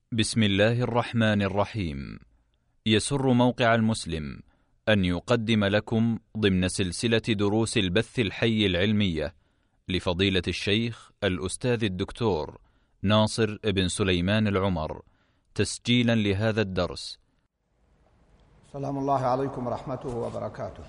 بسم الله الرحمن الرحيم. يسر موقع المسلم أن يقدم لكم ضمن سلسلة دروس البث الحي العلمية لفضيلة الشيخ الأستاذ الدكتور ناصر بن سليمان العمر تسجيلا لهذا الدرس. سلام الله عليكم ورحمته وبركاته.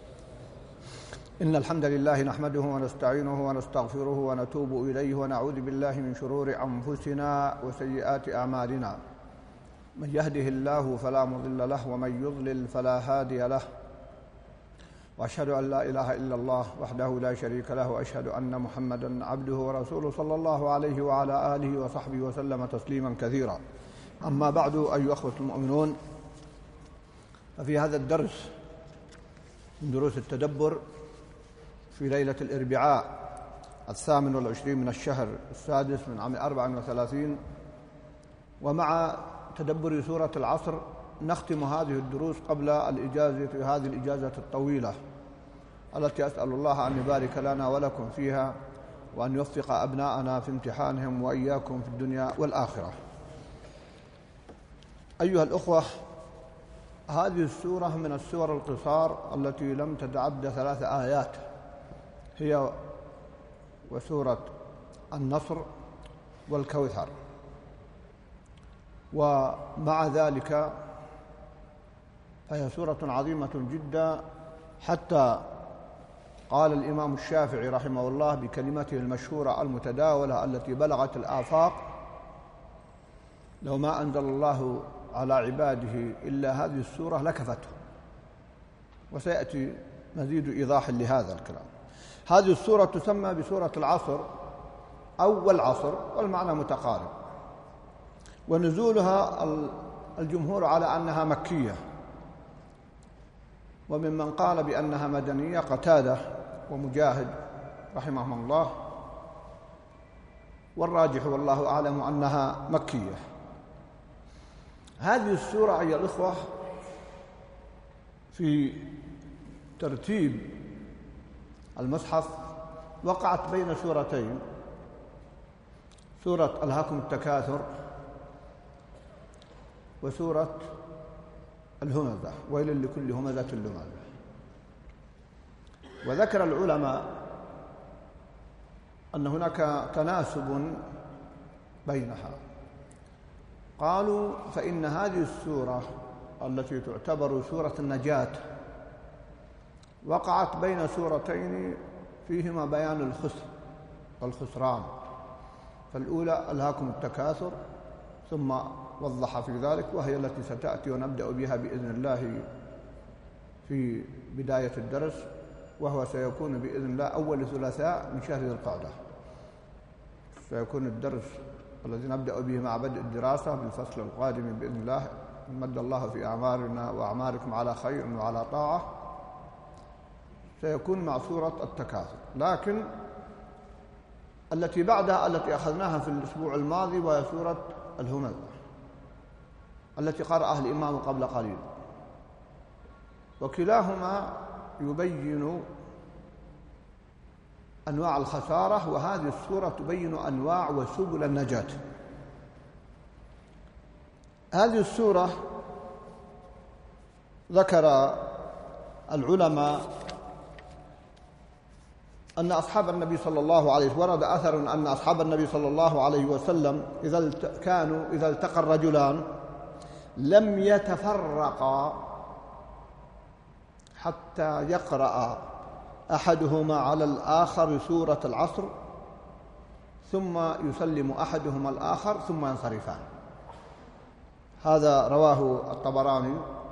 إن الحمد لله نحمده ونستعينه ونستغفره ونتوب إليه ونعوذ بالله من شرور أنفسنا وسيئات أعمالنا، من يهده الله فلا مضل له ومن يضلل فلا هادي له، وأشهد أن لا إله إلا الله وحده لا شريك له، وأشهد أن محمدا عبده ورسوله صلى الله عليه وعلى آله وصحبه وسلم تسليما كثيرا. أما بعد، أيها الأخوة المؤمنون، ففي هذا الدرس من دروس التدبر في ليلة الأربعاء 28 من الشهر السادس من عام 34، ومع تدبر سورة العصر نختم هذه الدروس قبل الإجازة، هذه الإجازة الطويلة التي أسأل الله أن يبارك لنا ولكم فيها، وأن يوفق أبناءنا في امتحانهم وإياكم في الدنيا والآخرة. أيها الأخوة، هذه السورة من السور القصار التي لم تتعدى 3 آيات، هي وسورة النصر والكوثر، ومع ذلك فهي سورة عظيمة جدا، حتى قال الإمام الشافعي رحمه الله بكلمته المشهورة المتداولة التي بلغت الآفاق: لو ما أنزل الله على عباده إلا هذه السورة لكفته. وسيأتي مزيد إيضاح لهذا الكلام. هذه السورة تسمى بسورة العصر أو العصر، والمعنى متقارب، ونزولها الجمهور على أنها مكية، وممن قال بأنها مدنية قتادة ومجاهد رحمهم الله، والراجح والله أعلم أنها مكية. هذه السورة أيها الإخوة في ترتيب المصحف وقعت بين سورتين، سورة ألهاكم التكاثر وسورة الهمزة، ويل لكل همزة لمزة. وذكر العلماء أن هناك تناسب بينها، قالوا فإن هذه السورة التي تعتبر سورة النجاة وقعت بين سورتين فيهما بيان الخسر والخسران، فالأولى ألهاكم التكاثر، ثم وضح في ذلك، وهي التي ستأتي ونبدأ بها بإذن الله في بداية الدرس، وهو سيكون بإذن الله أول ثلاثاء من شهر ذي القعدة، سيكون الدرس الذي نبدأ به مع بدء الدراسة بالفصل القادم بإذن الله، مد الله في أعمارنا وأعماركم على خير وعلى طاعة، سيكون مع سورة التكاثر. لكن التي بعدها التي أخذناها في الأسبوع الماضي وهي سورة الهمزة التي قرأها الإمام قبل قليل، وكلاهما يبين أنواع الخسارة، وهذه السورة تبين أنواع وسبل النجاة. هذه السورة ذكر العلماء أن أصحاب النبي صلى الله عليه وسلم، ورد أثر أن أصحاب النبي صلى الله عليه وسلم إذا التقى الرجلان لم يتفرقا حتى يقرأ أحدهما على الآخر سورة العصر، ثم يسلم أحدهما الآخر ثم ينصرفان. هذا رواه الطبراني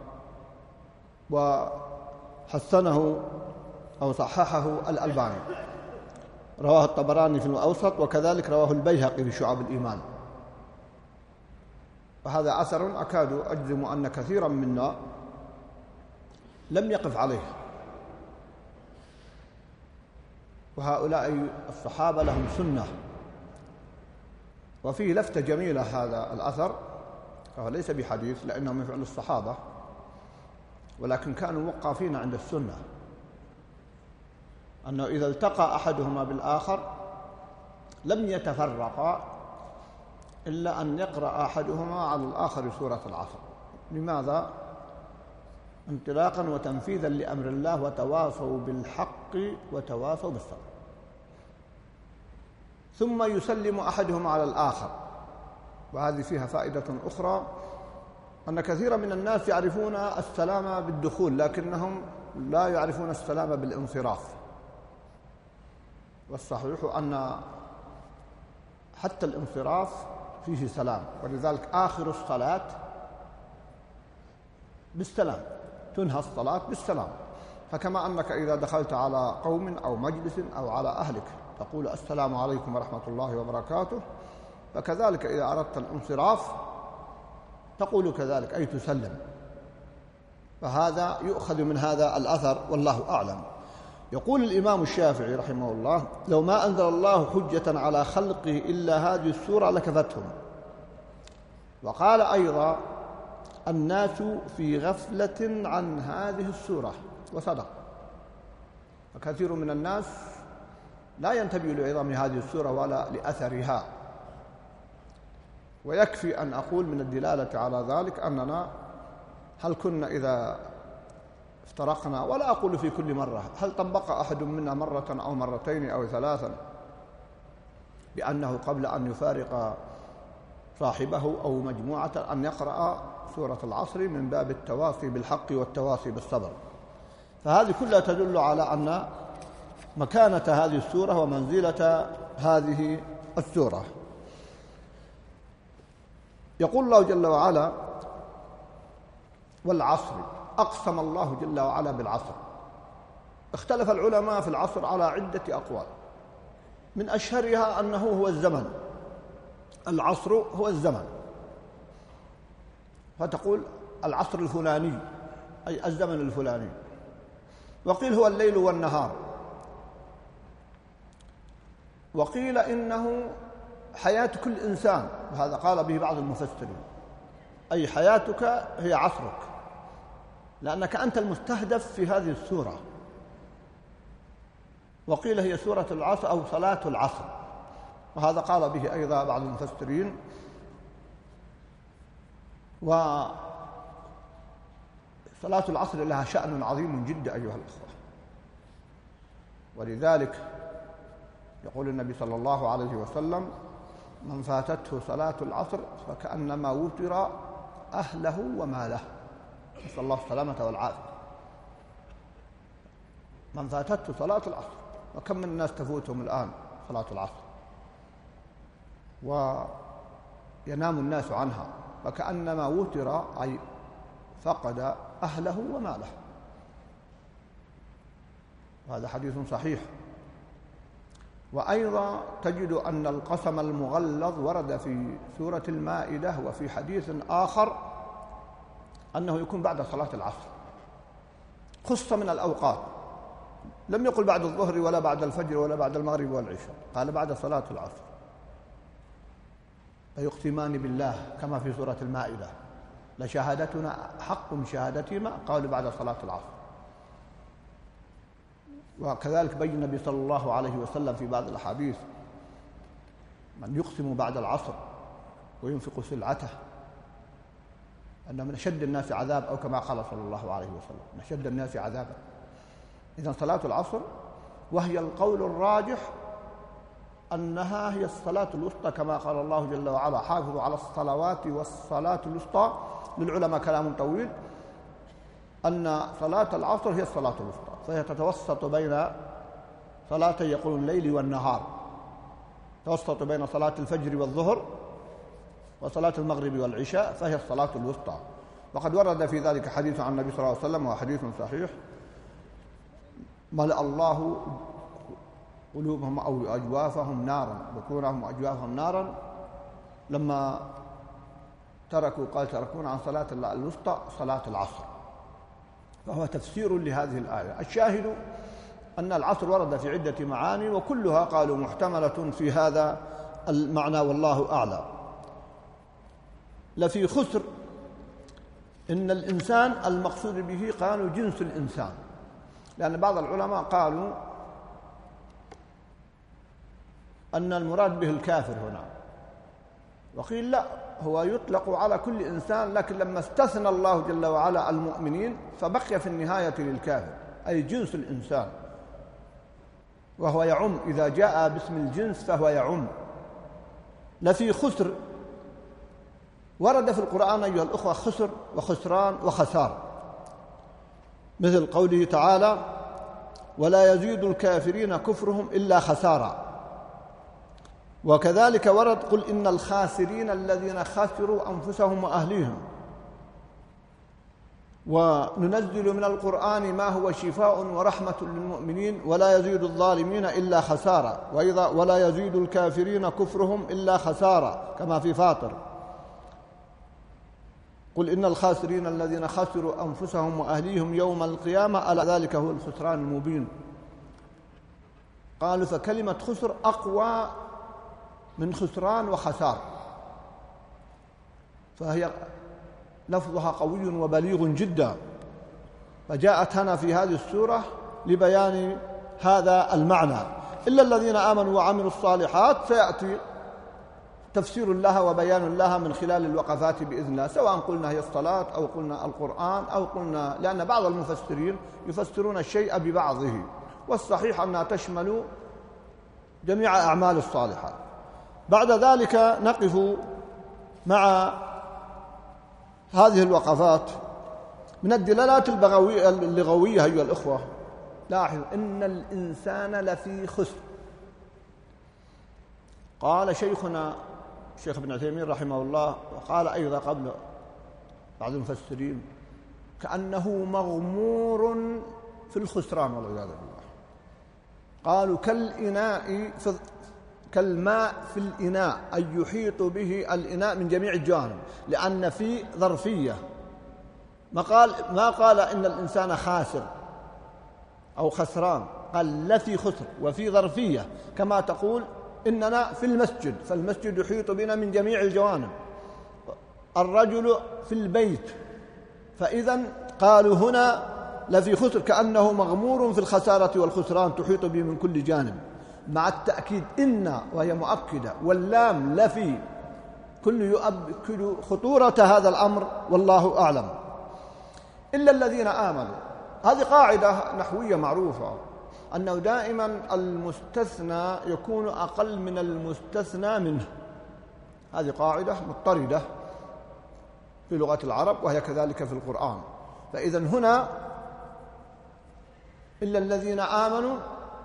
وحسنه أو صححه الألباني، رواه الطبراني في الأوسط، وكذلك رواه البيهقي في شعب الإيمان. وهذا أثر أكاد أجزم أن كثيرا منا لم يقف عليه، وهؤلاء الصحابة لهم سنة. وفيه لفتة جميلة هذا الأثر، فهو ليس بحديث لأنه من فعل الصحابة، ولكن كانوا موقفين عند السنة، أنه إذا التقى أحدهما بالآخر لم يتفرقا إلا أن يقرأ أحدهما على الآخر سورة العصر. لماذا؟ انطلاقا وتنفيذا لأمر الله: وتواصوا بالحق وتواصوا بالصبر. ثم يسلم أحدهما على الآخر. وهذه فيها فائدة أخرى، أن كثيرا من الناس يعرفون السلام بالدخول لكنهم لا يعرفون السلام بالانصراف. والصحيح أن حتى الانصراف فيه سلام، ولذلك آخر الصلاة بالسلام، تنهى الصلاة بالسلام. فكما أنك إذا دخلت على قوم أو مجلس أو على أهلك تقول السلام عليكم ورحمة الله وبركاته، فكذلك إذا أردت الانصراف تقول كذلك، أي تسلم. فهذا يؤخذ من هذا الأثر والله أعلم. يقول الإمام الشافعي رحمه الله: لو ما أنزل الله حجة على خلقه إلا هذه السورة لكفتهم. وقال أيضا: الناس في غفلة عن هذه السورة، وصدق. فكثير من الناس لا ينتبه لعظم هذه السورة ولا لأثرها. ويكفي أن أقول من الدلالة على ذلك أننا هل كنا إذا افترقنا، ولا أقول في كل مرة، هل طبق أحد منا مرة أو مرتين أو ثلاثا بأنه قبل أن يفارق صاحبه أو مجموعة أن يقرأ سورة العصر من باب التواصي بالحق والتواصي بالصبر؟ فهذه كلها تدل على أن مكانة هذه السورة ومنزلة هذه السورة. يقول الله جل وعلا: والعصر، أقسم الله جل وعلا بالعصر. اختلف العلماء في العصر على عدة أقوال، من أشهرها أنه هو الزمن. العصر هو الزمن، فتقول العصر الفلاني أي الزمن الفلاني. وقيل هو الليل والنهار، وقيل إنه حياة كل إنسان، وهذا قال به بعض المفسرين، أي حياتك هي عصرك، لأنك أنت المستهدف في هذه السورة. وقيل هي سورة العصر أو صلاة العصر، وهذا قال به أيضا بعض المفسرين. وصلاة العصر لها شأن عظيم جدا أيها الأخوة، ولذلك يقول النبي صلى الله عليه وسلم: من فاتته صلاة العصر فكأنما وتر أهله وماله. نسأل الله السلامة والعافية. من فاتته صلاة العصر، وكم من الناس تفوتهم الآن صلاة العصر وينام الناس عنها، فكأنما وتر أي فقد أهله وماله. وهذا حديث صحيح. وأيضا تجد أن القسم المغلظ ورد في سورة المائدة وفي حديث آخر أنه يكون بعد صلاة العصر، خص من الأوقات، لم يقل بعد الظهر ولا بعد الفجر ولا بعد المغرب والعشاء، قال بعد صلاة العصر. فيقسمان بالله كما في سورة المائدة: لشهادتنا حق من شهادتهما، قالوا بعد صلاة العصر. وكذلك بين النبي صلى الله عليه وسلم في بعض الأحاديث: من يقسم بعد العصر وينفق سلعته أن من أشد الناس عذاب، أو كما قال صلى الله عليه وسلم: من أشد الناس عذابا. إذن صلاة العصر، وهي القول الراجح أنها هي الصلاة الوسطى، كما قال الله جل وعلا: حافظوا على الصلوات والصلاة الوسطى. للعلماء كلام طويل، أن صلاة العصر هي الصلاة الوسطى، فهي تتوسط بين صلاتي يقول الليل والنهار، توسط بين صلاة الفجر والظهر وصلاة المغرب والعشاء، فهي الصلاة الوسطى. وقد ورد في ذلك حديث عن النبي صلى الله عليه وسلم، وحديث صحيح: ملأ الله قلوبهم أو أجوافهم نارا، بطونهم وأجوافهم نارا، لما تركوا، قال تركون عن صلاة الوسطى صلاة العصر. فهو تفسير لهذه الآية. الشاهد أن العصر ورد في عدة معاني، وكلها قالوا محتملة في هذا المعنى، والله أعلم. لفي خسر، إن الإنسان المقصود به قالوا جنس الإنسان، لأن بعض العلماء قالوا أن المراد به الكافر هنا، وقيل لا، هو يطلق على كل إنسان، لكن لما استثنى الله جل وعلا المؤمنين فبقي في النهاية للكافر، أي جنس الإنسان، وهو يعم. إذا جاء باسم الجنس فهو يعم. لفي خسر ورد في القرآن أيها الأخوة خسر وخسران وخسار، مثل قوله تعالى: ولا يزيد الكافرين كفرهم إلا خسارا. وكذلك ورد: قل إن الخاسرين الذين خسروا أنفسهم وأهليهم. وننزل من القرآن ما هو شفاء ورحمة للمؤمنين ولا يزيد الظالمين إلا خسارا. وأيضا: ولا يزيد الكافرين كفرهم إلا خسارا، كما في فاطر: قل إن الخاسرين الذين خسروا أنفسهم وأهليهم يوم القيامة ألا ذلك هو الخسران المبين. قالوا: فكلمة خسر أقوى من خسران وخسار، فهي لفظها قوي وبليغ جدا، فجاءت هنا في هذه السورة لبيان هذا المعنى. إلا الذين آمنوا وعملوا الصالحات سيأتي تفسير لها وبيان لها من خلال الوقفات بإذن الله، سواء قلنا هي الصلاة أو قلنا القرآن أو قلنا، لأن بعض المفسرين يفسرون الشيء ببعضه، والصحيح أنها تشمل جميع أعمال الصالحات. بعد ذلك نقف مع هذه الوقفات من الدلالات اللغوية أيها الأخوة. لاحظ: إن الإنسان لفي خسر. قال شيخنا الشيخ ابن عثيمين رحمه الله، وقال أيضا قبل بعض المفسرين: كأنه مغمور في الخسران والعياذ بالله. قالوا: كالماء في الإناء، أي يحيط به الإناء من جميع الجوانب، لأن في ظرفية. ما قال إن الإنسان خاسر أو خسران، قال لفي خسر، وفي ظرفية، كما تقول إننا في المسجد، فالمسجد يحيط بنا من جميع الجوانب. الرجل في البيت، فإذا قالوا هنا لفي خسر، كأنه مغمور في الخسارة والخسران تحيط به من كل جانب، مع التأكيد إن وهي مؤكدة، واللام لفي، كل يؤكد خطورة هذا الأمر، والله أعلم. إلا الذين آمنوا، هذه قاعدة نحوية معروفة، أنه دائما المستثنى يكون أقل من المستثنى منه. هذه قاعدة مضطردة في لغة العرب، وهي كذلك في القرآن. فإذا هنا إلا الذين آمنوا،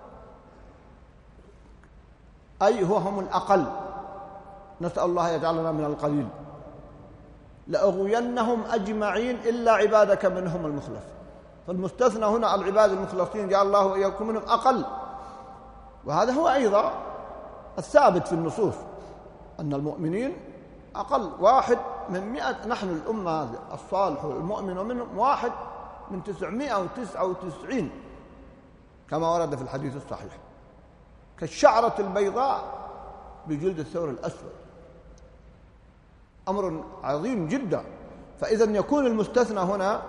أي هم الأقل، نسأل الله يجعلنا من القليل. لأغوينهم أجمعين إلا عبادك منهم المخلص. فالمستثنى هنا العباد المخلصين، جعل الله إياكم منهم أقل. وهذا هو أيضا الثابت في النصوص، أن المؤمنين أقل، 1 من 100. نحن الأمة الصالح المؤمن ومنهم 1 من 999، كما ورد في الحديث الصحيح، كالشعرة البيضاء بجلد الثور الأسود، أمر عظيم جدا. فإذا يكون المستثنى هنا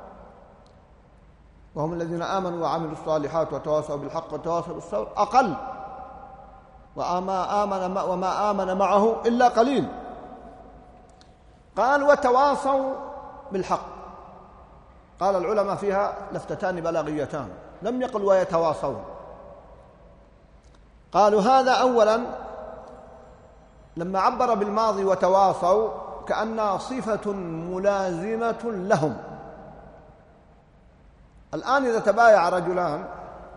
وهم الذين آمنوا وعملوا الصالحات وتواصوا بالحق وتواصوا بالصبر أقل، وما آمن معه إلا قليل. قال: وتواصوا بالحق. قال العلماء فيها لفتتان بلاغيتان، لم يقل ويتواصون. قالوا هذا أولا لما عبر بالماضي وتواصوا كأنها صفة ملازمة لهم. الآن إذا تبايع رجلان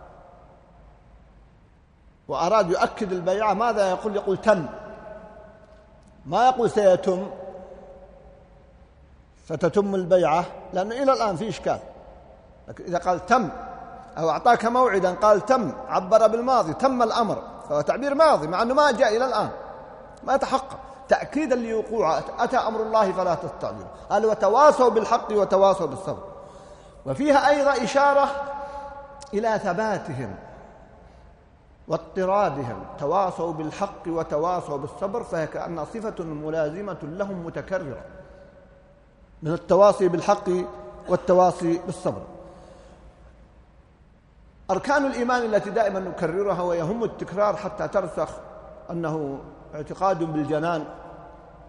وأراد يؤكد البيعة، ماذا يقول؟ يقول تم، ما يقول سيتم، ستتم البيعة، لأنه إلى الآن في إشكال. لكن إذا قال تم أو أعطاك موعدا قال تم، عبر بالماضي، تم الأمر، فهو تعبير ماضي مع أنه ما جاء إلى الآن، ما تحقق، تأكيدا لوقوعه. أتى أمر الله فلا تستعجل. قال: وتواصوا بالحق وتواصوا بالصبر. وفيها أيضا إشارة إلى ثباتهم واضطرادهم، تواصوا بالحق وتواصوا بالصبر، فهي كأنها صفة ملازمة لهم متكررة من التواصي بالحق والتواصي بالصبر. أركان الإيمان التي دائما نكررها ويهم التكرار حتى ترسخ، أنه اعتقاد بالجنان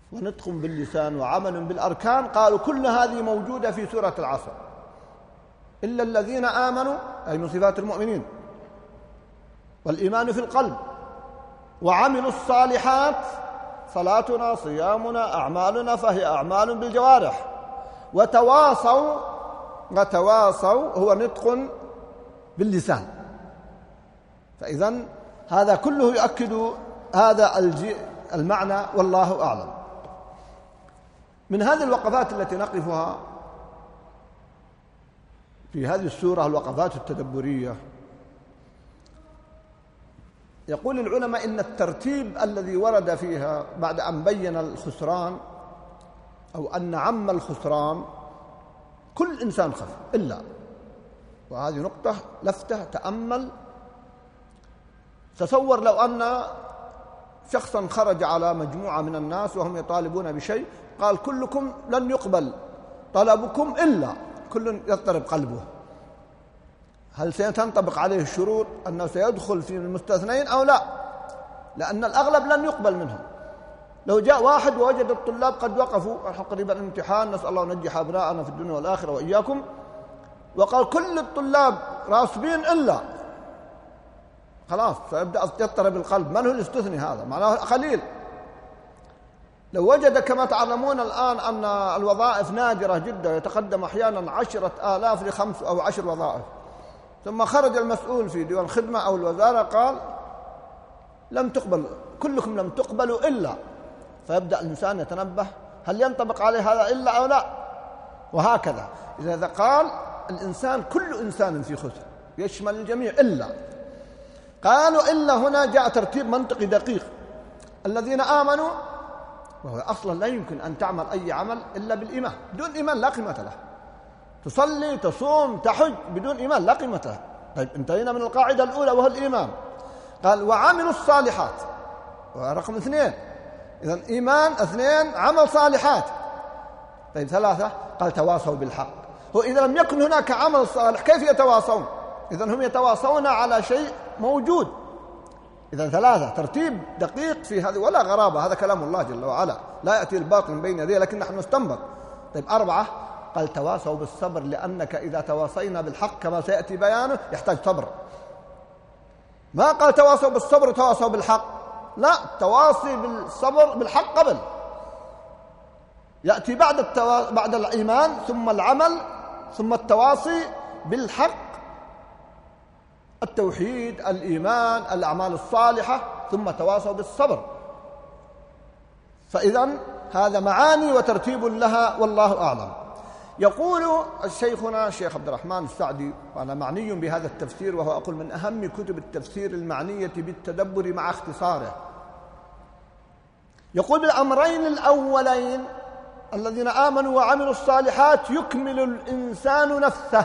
ونطق باللسان وعمل بالأركان، قالوا كل هذه موجودة في سورة العصر إلا الذين آمنوا، أي من صفات المؤمنين، والإيمان في القلب، وعملوا الصالحات، صلاتنا صيامنا أعمالنا فهي أعمال بالجوارح، وتواصوا هو نطق باللسان. فإذن هذا كله يؤكد هذا المعنى، والله أعلم. من هذه الوقفات التي نقفها في هذه السورة، الوقفات التدبرية، يقول العلماء إن الترتيب الذي ورد فيها بعد أن بين الخسران أو أن عم الخسران كل إنسان خسر إلا، وهذه نقطة لفتة تأمل. تصور لو أن شخصا خرج على مجموعة من الناس وهم يطالبون بشيء، قال كلكم لن يقبل طلبكم إلا، كل يضطرب قلبه. هل سينطبق عليه الشروط أنه سيدخل في المستثنين أو لا؟ لأن الأغلب لن يقبل منهم. لو جاء واحد ووجد الطلاب قد وقفوا قريبا الامتحان، نسأل الله أن ينجح أبناءنا في الدنيا والآخرة وإياكم، وقال كل الطلاب راسبين إلا، خلاص سيبدأ يضطرب القلب. من هو الاستثني؟ هذا معناه قليل. لو وجد كما تعلمون الآن أن الوظائف نادرة جدا، يتقدم أحيانا 10,000 ل5 أو 10 وظائف، ثم خرج المسؤول في ديوان الخدمة أو الوزارة قال لم تقبل، كلكم لم تقبلوا إلا، فيبدأ الإنسان يتنبه هل ينطبق عليه هذا إلا أو لا، وهكذا. إذا قال الإنسان كل إنسان في خسر، يشمل الجميع إلا. قالوا إلا هنا جاء ترتيب منطقي دقيق. الذين آمنوا، وهو أصلا لا يمكن أن تعمل أي عمل إلا بالإيمان، بدون إيمان لا قيمة له. تصلي تصوم تحج بدون إيمان لا قيمة له. طيب انتهينا من القاعدة الأولى وهو الإيمان. قال وعملوا الصالحات، ورقم 2. إذن إيمان 2، عمل صالحات. طيب 3، قال تواصوا بالحق. هو إذا لم يكن هناك عمل صالح كيف يتواصون؟ إذن هم يتواصون على شيء موجود. إذن 3، ترتيب دقيق في هذه ولا غرابة، هذا كلام الله جل وعلا، لا يأتي الباطل من بين يديه، لكن نحن نستنبط. طيب 4، قال تواصوا بالصبر، لأنك إذا تواصينا بالحق كما سيأتي بيانه يحتاج صبر. ما قال تواصوا بالصبر وتواصوا بالحق، لا، التواصي بالصبر بالحق قبل، يأتي بعد الإيمان ثم العمل ثم التواصي بالحق، التوحيد، الإيمان، الأعمال الصالحة، ثم تواصوا بالصبر. فإذن هذا معاني وترتيب لها، والله أعلم. يقول شيخنا الشيخ عبد الرحمن السعدي، وأنا معني بهذا التفسير، وهو أقول من أهم كتب التفسير المعنية بالتدبر مع اختصاره، يقول بالأمرين الأولين الذين آمنوا وعملوا الصالحات يكمل الإنسان نفسه،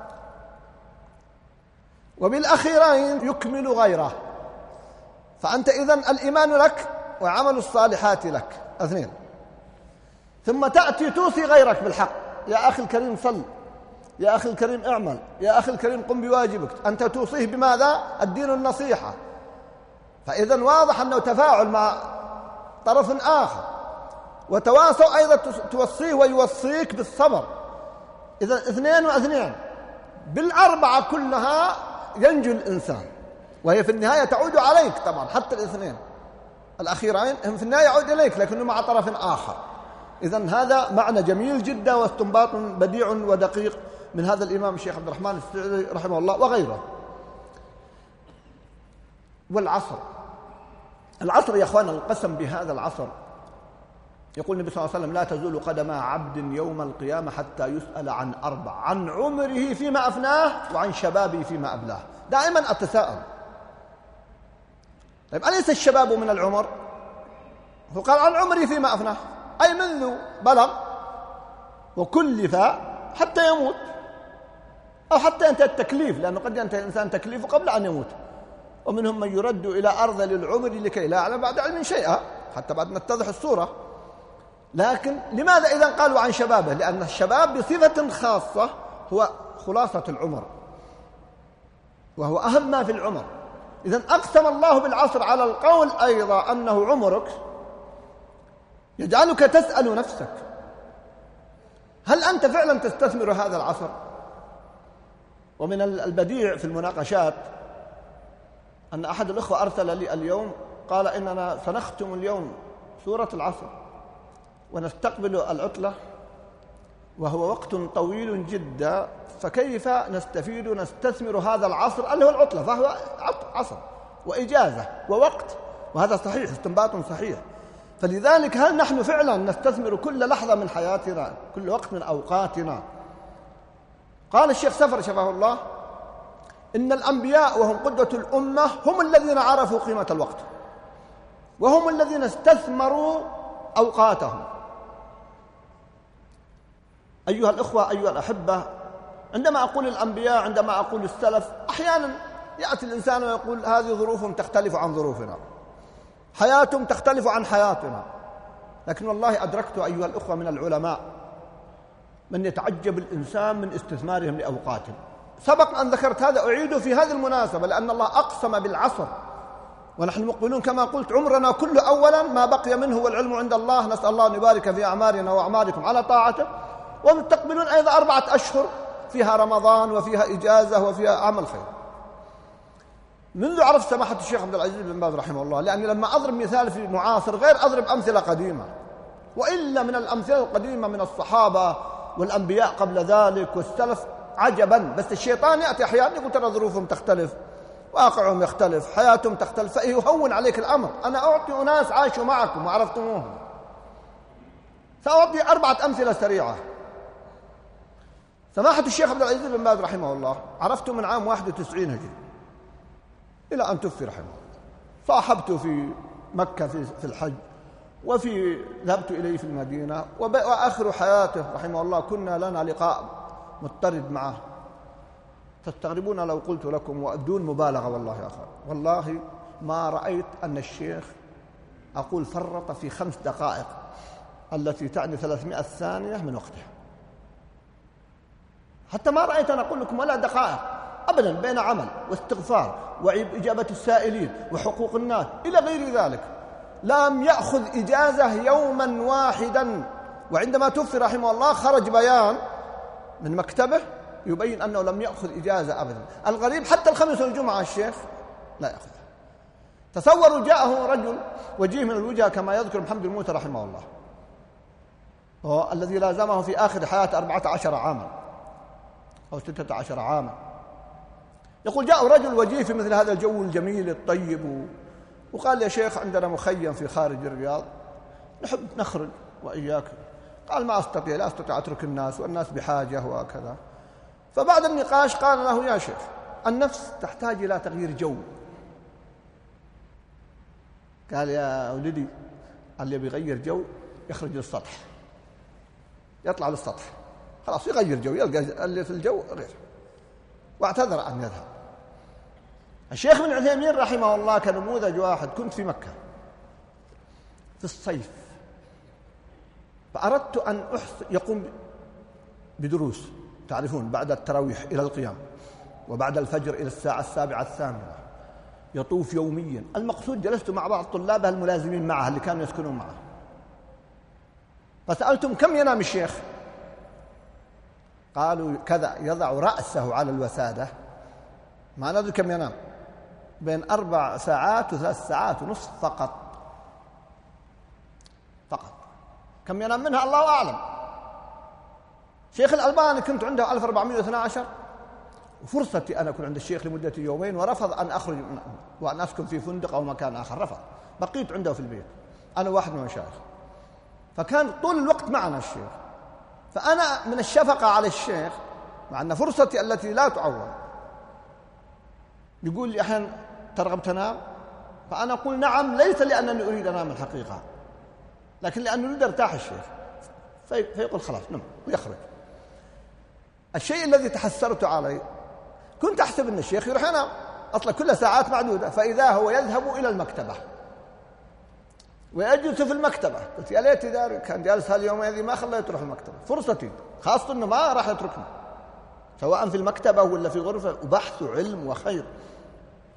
وبالأخيرين يكمل غيره. فأنت إذن الإيمان لك وعمل الصالحات لك 2، ثم تأتي توصي غيرك بالحق، يا أخي الكريم صل، يا أخي الكريم اعمل، يا أخي الكريم قم بواجبك، أنت توصيه بماذا؟ الدين النصيحة. فإذن واضح أنه تفاعل مع طرف آخر، وتواصوا أيضا توصيه ويوصيك بالصبر. إذن 2 و2 بالأربعة كلها ينجو الإنسان، وهي في النهاية تعود عليك طبعا، حتى ال2 الأخيرين هم في النهاية يعود إليك لكنه مع طرف آخر. إذن هذا معنى جميل جدا واستنباط بديع ودقيق من هذا الإمام الشيخ عبد الرحمن السعدي رحمه الله وغيره. والعصر، العصر يا أخوانا، القسم بهذا العصر، يقول النبي صلى الله عليه وسلم لا تزول قدم عبد يوم القيامة حتى يسأل عن 4، عن عمره فيما أفناه وعن شبابه فيما أبلاه. دائما أتساءل، طيب أليس الشباب من العمر؟ هو قال عن عمره فيما أفناه، أي منذ بلغ وكلف حتى يموت، أو حتى ينتهي التكليف، لأنه قد ينتهي الإنسان تكليفه قبل أن يموت. ومنهم من يرد إلى أرذل العمر لكي لا يعلم بعد علم شيئا، حتى بعد ما تتضح الصورة. لكن لماذا إذن قالوا عن شبابه؟ لأن الشباب بصفة خاصة هو خلاصة العمر، وهو أهم ما في العمر. إذن أقسم الله بالعصر على القول أيضا أنه عمرك يجعلك تسأل نفسك: هل أنت فعلا تستثمر هذا العصر؟ ومن البديع في المناقشات أن أحد الأخوة أرسل لي اليوم قال: إننا سنختم اليوم سورة العصر ونستقبل العطلة وهو وقت طويل جدا، فكيف نستفيد ونستثمر هذا العصر اللي هو العطلة، فهو عصر وإجازة ووقت، وهذا صحيح، استنباط صحيح. فلذلك هل نحن فعلا نستثمر كل لحظة من حياتنا، كل وقت من أوقاتنا؟ قال الشيخ سفر شفاه الله: إن الأنبياء وهم قدوة الأمة هم الذين عرفوا قيمة الوقت، وهم الذين استثمروا أوقاتهم. أيها الأخوة، أيها الأحبة، عندما أقول الأنبياء، عندما أقول السلف، أحيانا يأتي الإنسان ويقول هذه ظروفهم تختلف عن ظروفنا، حياتهم تختلف عن حياتنا. لكن والله أدركت أيها الأخوة من العلماء من يتعجب الإنسان من استثمارهم لأوقاتهم. سبق أن ذكرت هذا، أعيده في هذه المناسبة، لأن الله أقسم بالعصر ونحن مقبلون كما قلت عمرنا كله أولا ما بقي منه والعلم عند الله، نسأل الله أن يبارك في أعمارنا وأعماركم على طاعته، ومستقبلون أيضا 4 أشهر فيها رمضان وفيها إجازة وفيها عمل خير. منذ عرفت سماحة الشيخ عبد العزيز بن باز رحمه الله، لأني لما أضرب مثال في معاصر غير أضرب أمثلة قديمة، وإلا من الأمثلة القديمة من الصحابة والأنبياء قبل ذلك والسلف عجبا. بس الشيطان يأتي أحيانا يقول ترى ظروفهم تختلف، واقعهم يختلف، حياتهم تختلف، فيهون عليك الأمر. أنا أعطي أناس عاشوا معكم وعرفتموهم، سأعطي 4 أمثلة سريعة. سماحة الشيخ عبد العزيز بن باز رحمه الله عرفته من عام 91 هجري إلى أن توفي رحمه الله. صاحبته في مكة في الحج، ذهبت إليه في المدينة، وآخر حياته رحمه الله كنا لنا لقاء مضطرد معه. تستغربون لو قلت لكم ودون مبالغة والله يا أخي، والله ما رأيت أن الشيخ أقول فرط في 5 دقائق التي تعني 300 ثانية من وقته. حتى ما رأيت أنا أقول لكم ولا دقائق أبدا، بين عمل واستغفار وإجابة السائلين وحقوق الناس إلى غير ذلك. لم يأخذ إجازة يوما واحدا. وعندما توفي رحمه الله خرج بيان من مكتبه يبين أنه لم يأخذ إجازة أبدا. الغريب حتى الخميس والجمعة الشيخ لا يأخذها. تصوروا جاءه رجل وجيه من الوجهة كما يذكر محمد الموتى رحمه الله، هو الذي لازمه في آخر حياته 14 عاما أو 16 عاما. يقول جاء رجل وجيه في مثل هذا الجو الجميل الطيب وقال: يا شيخ عندنا مخيم في خارج الرياض نحب نخرج وإياك. قال: ما أستطيع، لا أستطيع أترك الناس والناس بحاجة وكذا. فبعد النقاش قال له: يا شيخ النفس تحتاج إلى تغيير جو. قال: يا ولدي اللي بيغير جو يخرج للسطح، يطلع للسطح، خلاص يغير جو، يلقى اللي في الجو غير. واعتذر أن يذهب. الشيخ ابن عثيمين رحمه الله كنموذج واحد. كنت في مكة في الصيف، فأردت أن يقوم بدروس، تعرفون بعد التراويح إلى القيام، وبعد الفجر إلى الساعة 7:08 يطوف يوميا. المقصود جلست مع بعض طلابه الملازمين معه اللي كانوا يسكنون معه، فسألتم: كم ينام الشيخ؟ قالوا: كذا، يضع رأسه على الوسادة، ما ندري كم ينام، بين 4 ساعات و3 ساعات ونصف فقط. كم ينام منها الله أعلم. شيخ الألباني كنت عنده 1412، وفرصتي أنا أكون عند الشيخ لمدة يومين، ورفض أن أخرج وأن أسكن في فندق أو مكان آخر، رفض. بقيت عنده في البيت أنا واحد من المشايخ، فكان طول الوقت معنا الشيخ. فأنا من الشفقة على الشيخ، مع أن فرصتي التي لا تعوض، يقول لي أحيانا: ترغب تنام؟ فأنا أقول: نعم، ليس لأنني أريد أنام الحقيقة، لكن لأنه يريد ارتاح الشيخ. فيقول: خلاص نم، ويخرج. الشيء الذي تحسرت عليه، كنت أحسب أن الشيخ يروح ينام، أصلا كل ساعات معدودة، فإذا هو يذهب إلى المكتبة ويجلس في المكتبة. قلت: يا ليت داري كان جالس هاليوم هذه ما خليته يروح المكتبة، فرصتي، خاصة أنه ما راح يتركني سواء في المكتبة ولا في غرفة، وبحث وعلم وخير.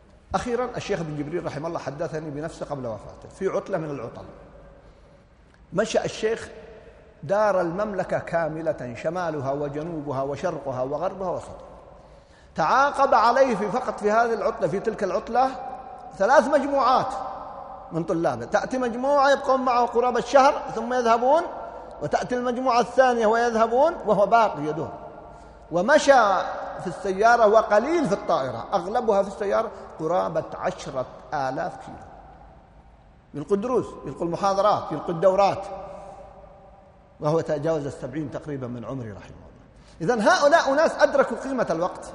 أخيرا الشيخ ابن جبريل رحمه الله حدثني بنفسه قبل وفاته في عطلة من العطل، مشى الشيخ دار المملكة كاملة، شمالها وجنوبها وشرقها وغربها وسطها. تعاقب عليه فقط في هذه العطلة، في تلك العطلة 3 مجموعات من طلابه. تأتي مجموعة يبقون معه قرابة الشهر ثم يذهبون، وتأتي المجموعة الثانية ويذهبون وهو باقي يدور. ومشى في السيارة وقليل في الطائرة، أغلبها في السيارة قرابة 10,000 كيلو. يلقوا الدروس، يلقوا المحاضرات، يلقوا الدورات، وهو تجاوز 70 تقريبا من عمره رحمه الله. إذن هؤلاء أناس أدركوا قيمة الوقت.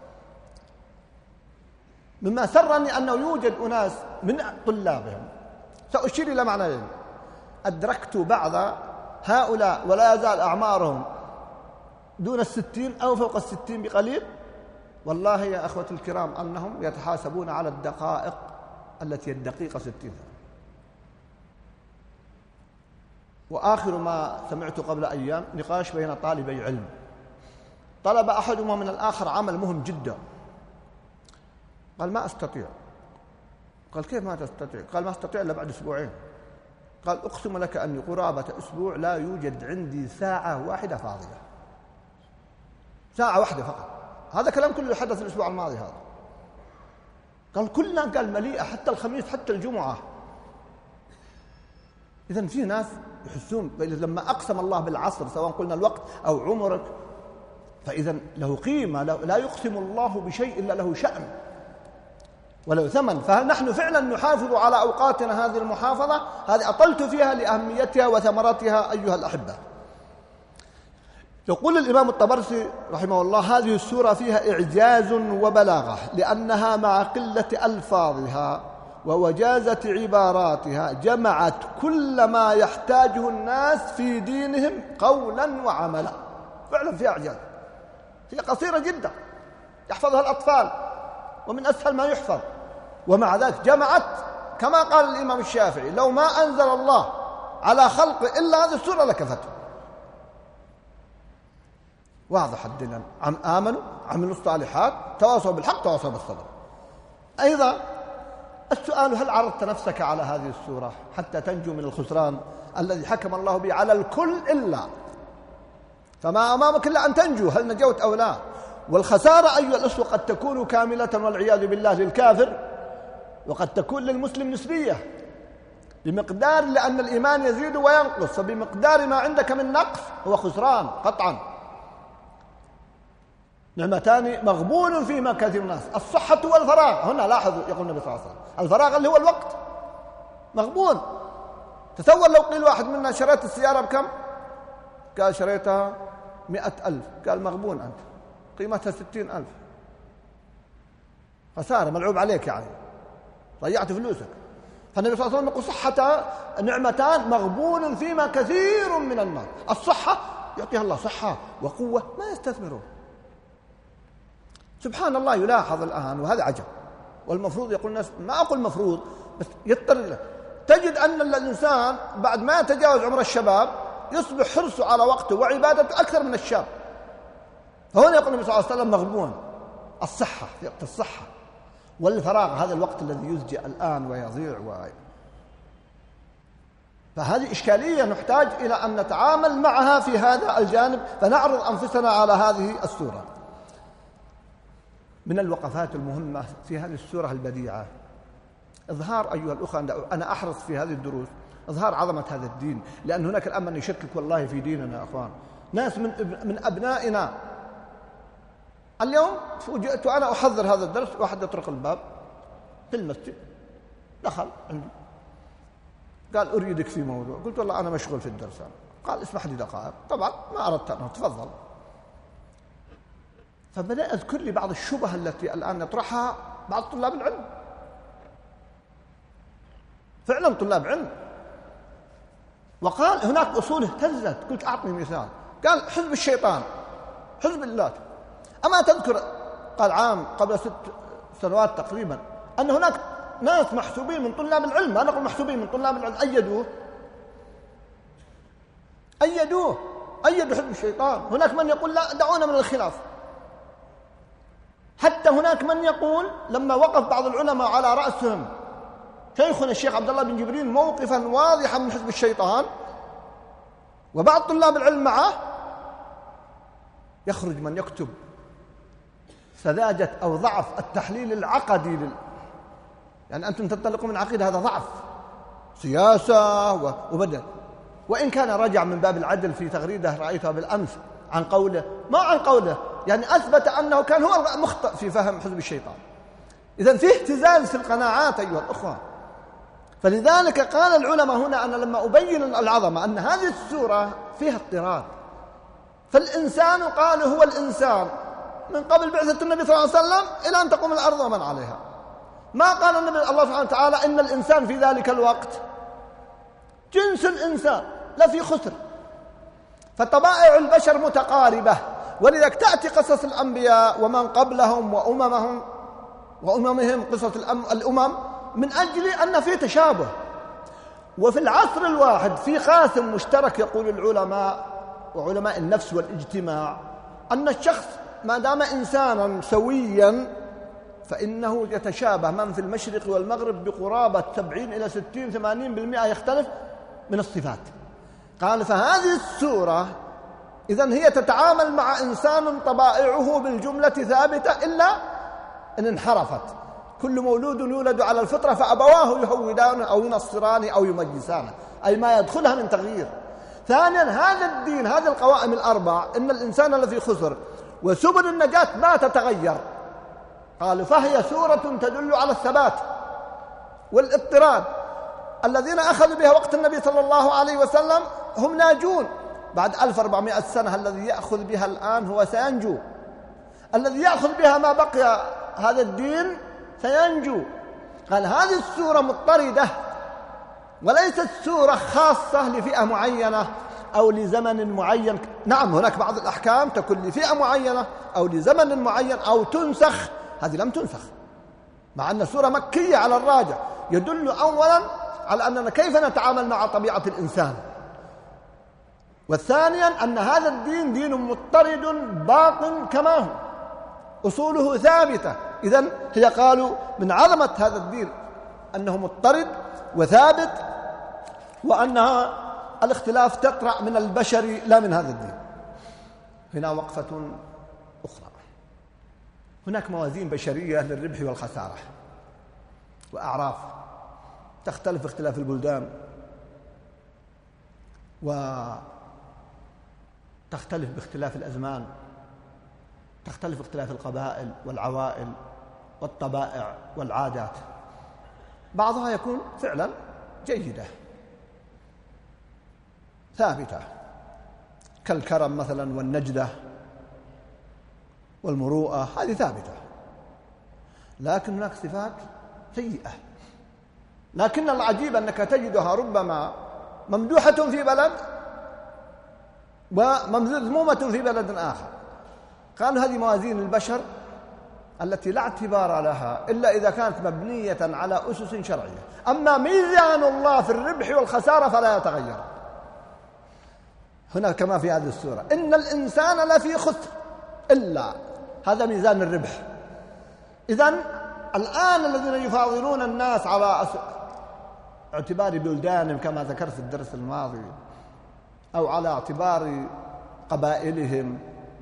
مما سرني أنه يوجد أناس من طلابهم، سأشير إلى معنى، أدركت بعض هؤلاء ولا يزال أعمارهم دون 60 أو فوق 60 بقليل، والله يا أخوة الكرام أنهم يتحاسبون على الدقائق التي الدقيقة 60. وآخر ما سمعت قبل أيام نقاش بين طالبي علم، طلب أحدهما من الآخر عمل مهم جدا، قال ما أستطيع. قال كيف ما تستطيع؟ قال ما أستطيع إلا بعد 2 أسبوع. قال أقسم لك أني قرابة 1 أسبوع لا يوجد عندي ساعة واحدة فاضية، ساعة واحدة فقط. هذا كلام كله حدث الأسبوع الماضي هذا. قال كلنا قال مليئة، حتى الخميس حتى الجمعة. إذن في ناس يحسون لما أقسم الله بالعصر، سواء قلنا الوقت أو عمرك، فإذا له قيمة. لا يقسم الله بشيء إلا له شأن وله ثمن. فنحن فعلا نحافظ على أوقاتنا هذه المحافظة، هذه أطلت فيها لأهميتها وثمرتها أيها الأحبة. يقول الإمام الطبرسي رحمه الله: هذه السورة فيها إعجاز وبلاغة، لأنها مع قلة ألفاظها ووجازة عباراتها جمعت كل ما يحتاجه الناس في دينهم قولا وعملا. فعلا فيها إعجاز، هي قصيرة جدا يحفظها الأطفال ومن أسهل ما يحفظ، ومع ذلك جمعت كما قال الإمام الشافعي: لو ما أنزل الله على خلق إلا هذه السورة لكفته. واضح الدين، آمنوا عملوا الصالحات تواصوا بالحق تواصوا بالصبر. أيضا السؤال: هل عرضت نفسك على هذه السورة حتى تنجو من الخسران الذي حكم الله به على الكل إلا فما أمامك إلا أن تنجو، هل نجوت أو لا؟ والخسارة أيها الأخوة قد تكون كاملة والعياذ بالله للكافر، وقد تكون للمسلم نسبية بمقدار، لأن الإيمان يزيد وينقص، فبمقدار ما عندك من نقص هو خسران قطعا. نعمتان مغبون فيما كثير الناس: الصحة والفراغ. هنا لاحظوا يقول النبي صلى الله عليه وسلم: الفراغ اللي هو الوقت مغبون. تصور لو قيل واحد منا: شريت السيارة بكم؟ قال شريتها 100,000. قال مغبون أنت، قيمتها 60,000. خسارة، ملعوب عليك، يعني ضيعت فلوسك. فالنبي صلى الله عليه وسلم يقول: صحة نعمتان مغبون فيما كثير من الناس. الصحة يعطيها الله صحة وقوة ما يستثمرون. سبحان الله، يلاحظ الآن وهذا عجب. والمفروض يقول الناس، ما أقول مفروض بس يضطر له، تجد أن الإنسان بعد ما يتجاوز عمر الشباب يصبح حرصه على وقته وعبادته أكثر من الشاب. فهنا يقول النبي صلى الله عليه وسلم: مغبون. الصحة، في وقت الصحة، والفراغ هذا الوقت الذي يزجئ الآن ويضيع فهذه إشكالية نحتاج إلى أن نتعامل معها في هذا الجانب، فنعرض أنفسنا على هذه السورة. من الوقفات المهمة في هذه السورة البديعة إظهار، أيها الأخوة، أنا أحرص في هذه الدروس إظهار عظمة هذا الدين، لأن هناك الآن من يشكك والله في ديننا يا أخوان. ناس من أبنائنا اليوم فوجئت وأنا أحضر هذا الدرس، واحد يطرق الباب في المسجد، دخل عندي قال: أريدك في موضوع. قلت: والله أنا مشغول في الدرس. قال: اسمح لي دقائق. طبعا ما أردت أن أتفضل. فبدأ أذكر لي بعض الشبه التي الآن يطرحها بعض طلاب العلم، فعلا طلاب علم. وقال: هناك أصول اهتزت. قلت: أعطني مثال. قال: حزب الشيطان، حزب الله. أما تذكر، قال عام قبل 6 سنوات تقريبا، أن هناك ناس محسوبين من طلاب العلم، ما نقول محسوبين من طلاب العلم، أيدوه حزب الشيطان. هناك من يقول: لا، دعونا من الخلاف. حتى هناك من يقول لما وقف بعض العلماء على رأسهم شيخنا الشيخ عبد الله بن جبريل موقفا واضحا من حزب الشيطان، وبعض طلاب العلم معه يخرج من يكتب سذاجة أو ضعف التحليل العقدي يعني أنتم تنطلقون من عقيدة، هذا ضعف سياسة وبدل، وإن كان رجع من باب العدل في تغريدة رأيتها بالأمس عن قوله، ما عن قوله، يعني أثبت أنه كان هو مخطئ في فهم حزب الشيطان. إذن فيه اهتزاز في القناعات أيها الأخوة. فلذلك قال العلماء هنا أن لما أبين العظمة أن هذه السورة فيها اضطراد، فالإنسان قال هو الإنسان من قبل بعثة النبي صلى الله عليه وسلم إلى أن تقوم الأرض ومن عليها. ما قال النبي الله سبحانه وتعالى إن الإنسان في ذلك الوقت جنس الإنسان لفي خسر، فطبائع البشر متقاربة، ولذلك تأتي قصص الأنبياء ومن قبلهم وأممهم قصص الأمم من أجل أن في تشابه. وفي العصر الواحد في قاسم مشترك يقول العلماء وعلماء النفس والاجتماع أن الشخص ما دام إنسانا سويا فإنه يتشابه من في المشرق والمغرب بقرابة 70 إلى 60-80% يختلف من الصفات. قال فهذه السورة إذن هي تتعامل مع إنسان طبائعه بالجملة ثابتة إلا إن انحرفت. كل مولود يولد على الفطرة فأبواه يهودانه أو ينصرانه أو يمجسانه، أي ما يدخلها من تغيير. ثانيا هذا الدين، هذه القوائم الأربع، إن الإنسان لفي خسر وسبل النجاة ما تتغير. قالوا فهي سورة تدل على الثبات والاضطراد. الذين أخذوا بها وقت النبي صلى الله عليه وسلم هم ناجون. بعد 1400 سنة الذي يأخذ بها الآن هو سينجو، الذي يأخذ بها ما بقي هذا الدين سينجو. قال هذه السورة مضطردة وليست سورة خاصة لفئة معينة أو لزمن معين. نعم هناك بعض الأحكام تكون لفئة معينة أو لزمن معين أو تنسخ، هذه لم تنسخ، مع أن سورة مكية على الراجع، يدل أولا على أننا كيف نتعامل مع طبيعة الإنسان، والثانيا أن هذا الدين دين مضطرد باق كما هو، أصوله ثابتة. إذن هي قالوا من عظمة هذا الدين أنه مضطرد وثابت، وأنها الاختلاف تطرأ من البشر لا من هذا الدين. هنا وقفة أخرى. هناك موازين بشرية للربح والخسارة وأعراف تختلف باختلاف البلدان وتختلف باختلاف الأزمان، تختلف باختلاف القبائل والعوائل والطبائع والعادات. بعضها يكون فعلا جيدة ثابتة كالكرم مثلا والنجدة والمروءة، هذه ثابتة. لكن هناك صفات سيئة، لكن العجيب أنك تجدها ربما ممدوحة في بلد ومذمومة في بلد آخر. قالوا هذه موازين البشر التي لا اعتبار لها إلا إذا كانت مبنية على أسس شرعية. أما ميزان الله في الربح والخسارة فلا يتغير. هنا كما في هذه السورة إن الإنسان لفي خسر إلا، هذا ميزان الربح. إذن الآن الذين يفاضلون الناس على اعتبار بلدانهم كما ذكرت في الدرس الماضي أو على اعتبار قبائلهم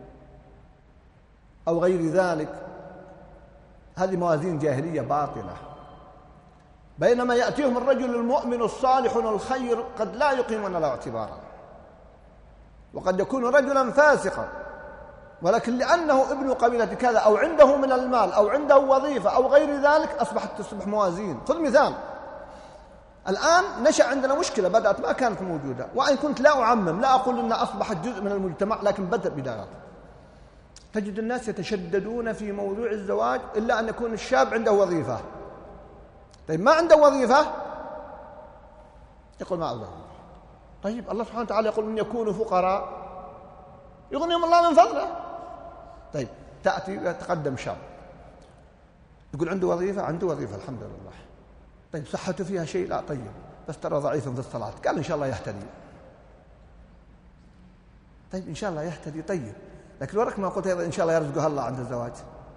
أو غير ذلك، هذه موازين جاهلية باطلة. بينما يأتيهم الرجل المؤمن الصالح الخير قد لا يقيمون له اعتبارا، وقد يكون رجلا فاسقا ولكن لأنه ابن قبيلة كذا أو عنده من المال أو عنده وظيفة أو غير ذلك تصبح موازين. خذ مثال، الآن نشأ عندنا مشكلة بدأت ما كانت موجودة، وإن كنت لا أعمم، لا أقول أنها أصبحت جزء من المجتمع، لكن بدأ بدايات. تجد الناس يتشددون في موضوع الزواج إلا أن يكون الشاب عنده وظيفة. طيب ما عنده وظيفة يقول ما عنده. طيب الله سبحانه وتعالى يقول إن يكونوا فقراء يغنيهم الله من فضله. طيب تأتي يتقدم شاب يقول عنده وظيفة، عنده وظيفة الحمد لله. طيب صحته فيها شيء؟ لا. طيب بس ترى ضعيف في الصلاة، قال إن شاء الله يهتدي. طيب إن شاء الله يهتدي. طيب لكن ورك ما قلت أيضا إن شاء الله يرزقها الله عند الزواج.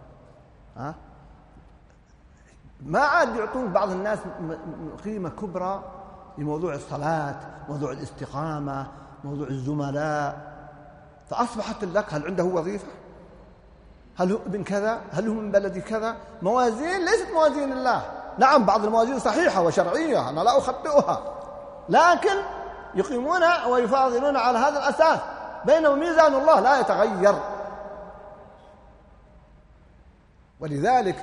ما عاد يعطون بعض الناس قيمة كبرى لموضوع الصلاة، موضوع الاستقامة، موضوع الزملاء، فأصبحت لك هل عنده وظيفة؟ هل هو ابن كذا؟ هل هو من بلد كذا؟ موازين ليست موازين الله. نعم بعض الموازين صحيحة وشرعية أنا لا أخطئها، لكن يقيمون ويفاضلون على هذا الأساس، بينما ميزان الله لا يتغير. ولذلك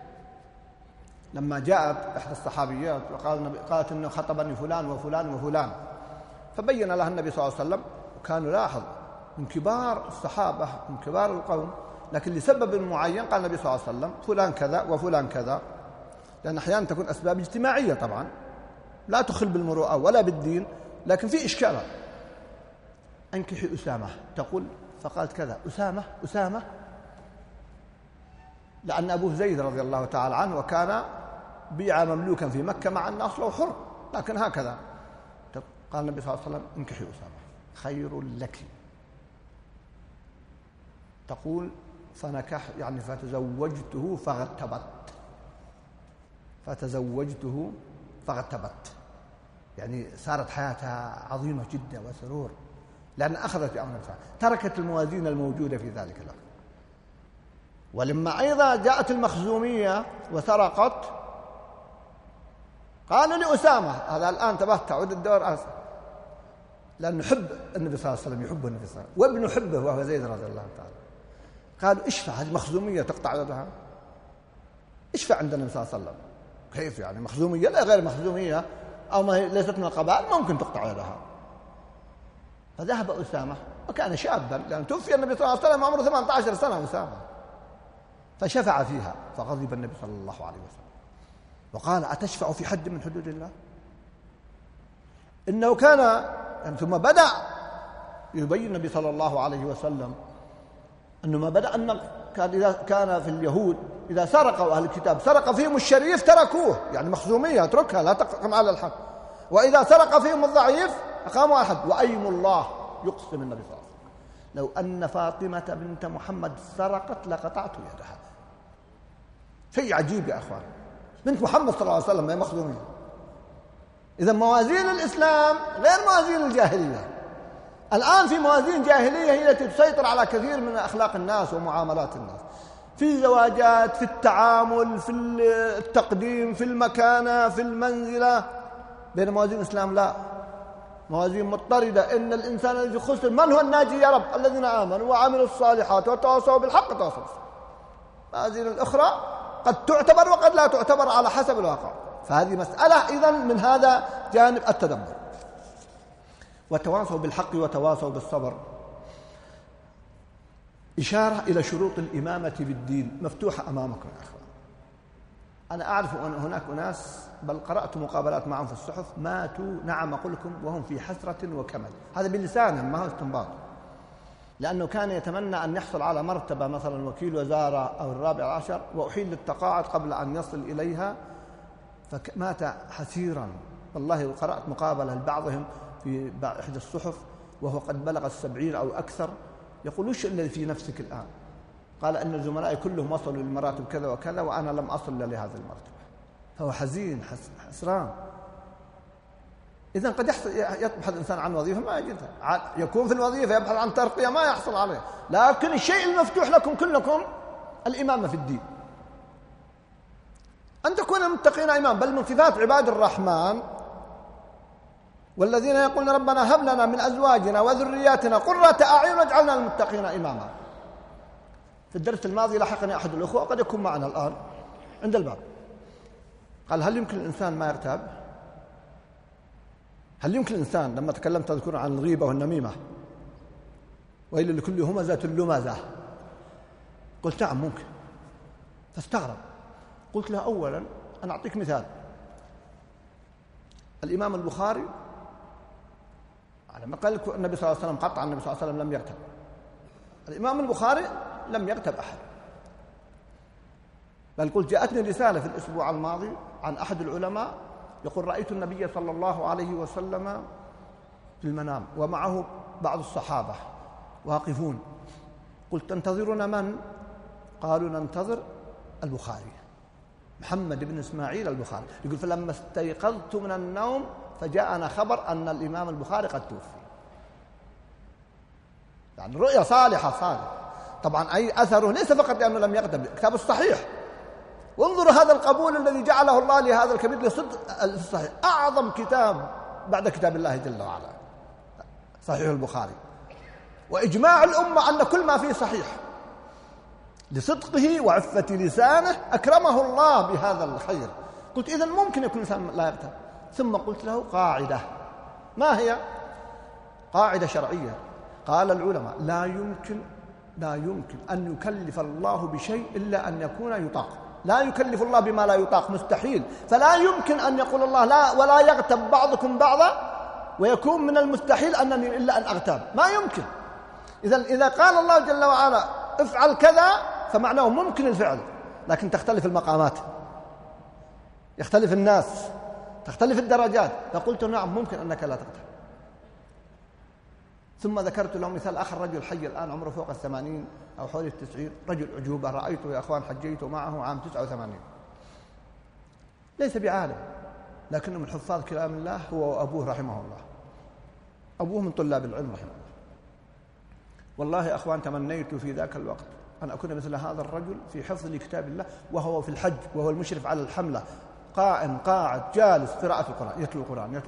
لما جاءت إحدى الصحابيات قالت إنه خطبني فلان وفلان وفلان، فبين لها النبي صلى الله عليه وسلم، وكان يلاحظ من كبار الصحابة من كبار القوم، لكن لسبب معين قال النبي صلى الله عليه وسلم فلان كذا وفلان كذا، لأن أحيانا تكون أسباب اجتماعية طبعا لا تخل بالمروءة ولا بالدين، لكن في إشكال. أنكحي أسامة، تقول فقالت كذا أسامة لأن أبوه زيد رضي الله تعالى عنه وكان بيع مملوكا في مكة مع أن أصله حر، لكن هكذا قال النبي صلى الله عليه وسلم انكحي أسامة خير لك. تقول فنكح يعني فتزوجته فاغتبت، يعني صارت حياتها عظيمة جدا وسرور، لأن أخذت بأمر الله، تركت الموازين الموجودة في ذلك الوقت. ولما أيضا جاءت المخزومية وسرقت قالوا لأسامة، هذا الآن تبه تعود الدور أسامة، لأنه حب النبي صلى الله عليه وسلم، يحبه النبي صلى الله عليه وسلم، وابنه حبه وهو زيد رضي الله تعالى. قالوا اشفع، هذه مخزومية تقطع يدها، اشفع عند النبي صلى الله عليه وسلم. كيف يعني مخزومية؟ لا غير مخزومية أو ما هي ليست من القبائل ممكن تقطع يدها. فذهب أسامة وكان شابا، لأن توفي النبي صلى الله عليه وسلم عمره 18 سنة أسامة، فشفع فيها، فغضب النبي صلى الله عليه وسلم وقال أتشفع في حد من حدود الله؟ إنه كان يعني ثم بدأ يبين النبي صلى الله عليه وسلم أنه ما بدأ أن إذا كان في اليهود إذا سرقوا أهل الكتاب سرق فيهم الشريف تركوه، يعني مخزومية اتركها لا تقم على الحق، وإذا سرق فيهم الضعيف أقاموا على الحد. وأيم الله يقسم النبي صلى الله عليه وسلم لو أن فاطمة بنت محمد سرقت لقطعت يدها. شيء عجيب يا أخوان، بنت محمد صلى الله عليه وسلم ما هي مخزومية. إذا موازين الإسلام غير موازين الجاهلية. الآن في موازين جاهلية هي التي تسيطر على كثير من أخلاق الناس ومعاملات الناس، في زواجات، في التعامل، في التقديم، في المكانة، في المنزلة. بين موازين الإسلام لا، موازين مضطردة. إن الإنسان الذي خسر من هو الناجي يا رب؟ الذين آمنوا وعملوا الصالحات وتواصوا بالحق وتواصوا بالصبر. الموازين الأخرى قد تعتبر وقد لا تعتبر على حسب الواقع. فهذه مسألة إذن من هذا جانب التدبر. وتواصوا بالحق وتواصوا بالصبر إشارة إلى شروط الإمامة بالدين مفتوحة أمامكم يا أخوان. أنا أعرف أن هناك أناس بل قرأت مقابلات معهم في الصحف ماتوا، نعم أقول لكم، وهم في حسرة وكمل. هذا بلسانهم ما هو استنباط، لأنه كان يتمنى أن يحصل على مرتبة مثلا وكيل وزارة أو الرابع عشر وأحيل للتقاعد قبل أن يصل إليها، فمات حسيرا. والله قرأت مقابلة لبعضهم في إحدى الصحف وهو قد بلغ 70 أو أكثر، يقول وش الذي في نفسك الآن؟ قال أن الزملاء كلهم وصلوا للمراتب كذا وكذا وأنا لم أصل لهذه المرتبة. فهو حزين حسران. إذن قد يبحث الإنسان عن وظيفة ما يجدها، يكون في الوظيفة يبحث عن ترقية ما يحصل عليه، لكن الشيء المفتوح لكم كلكم الإمامة في الدين، أن تكون المتقين إمام. بل من صفات عباد الرحمن والذين يقولون ربنا هب لنا من أزواجنا وذرياتنا قرة أعين واجعلنا للمتقين إماما. في الدرس الماضي لاحقني أحد الأخوة قد يكون معنا الآن عند الباب، قال هل يمكن الإنسان ما يغتاب؟ هل يمكن الإنسان لما تكلمت تذكر عن الغيبة والنميمة ويل لكل همزة لمزة، قلت نعم ممكن، فاستغرب. قلت له أولا أنا أعطيك مثال، الإمام البخاري لما قال لك النبي صلى الله عليه وسلم قطع النبي صلى الله عليه وسلم لم يغتب، الإمام البخاري لم يغتب أحد. بل قلت جاءتني رسالة في الأسبوع الماضي عن أحد العلماء يقول رأيت النبي صلى الله عليه وسلم في المنام ومعه بعض الصحابة واقفون. قلت تنتظرون من؟ قالوا ننتظر البخاري، محمد بن إسماعيل البخاري. يقول فلما استيقظت من النوم فجاءنا خبر أن الإمام البخاري قد توفي. يعني رؤية صالحة. طبعا أي أثره ليس فقط لأنه لم يكتب كتاب الصحيح. وانظروا هذا القبول الذي جعله الله لهذا الكبير لصدق الصحيح، أعظم كتاب بعد كتاب الله جل وعلا صحيح البخاري، وإجماع الأمة أن كل ما فيه صحيح. لصدقه وعفة لسانه أكرمه الله بهذا الخير. قلت إذن ممكن يكون إنسان لا يكتب. ثم قلت له قاعدة. ما هي؟ قاعدة شرعية. قال العلماء لا يمكن أن يكلف الله بشيء إلا أن يكون يطاق. لا يكلف الله بما لا يطاق، مستحيل. فلا يمكن أن يقول الله لا ولا يغتب بعضكم بعضا ويكون من المستحيل أنني إلا أن أغتاب. ما يمكن. إذا قال الله جل وعلا افعل كذا فمعناه ممكن الفعل، لكن تختلف المقامات، يختلف الناس، تختلف الدرجات. فقلت نعم ممكن أنك لا تغتب. ثم ذكرت له مثال آخر، رجل حي الآن عمره فوق 80 أو حوالي 90، رجل أعجوبة، رأيته يا أخوان، حجيت معه عام 89، ليس بعالم لكنه من حفاظ كلام الله، هو وأبوه رحمه الله. أبوه من طلاب العلم رحمه الله. والله يا أخوان تمنيت في ذاك الوقت أن أكون مثل هذا الرجل في حفظ لكتاب الله، وهو في الحج وهو المشرف على الحملة، قائم قاعد جالس قراءة القرآن، يتلو القرآن.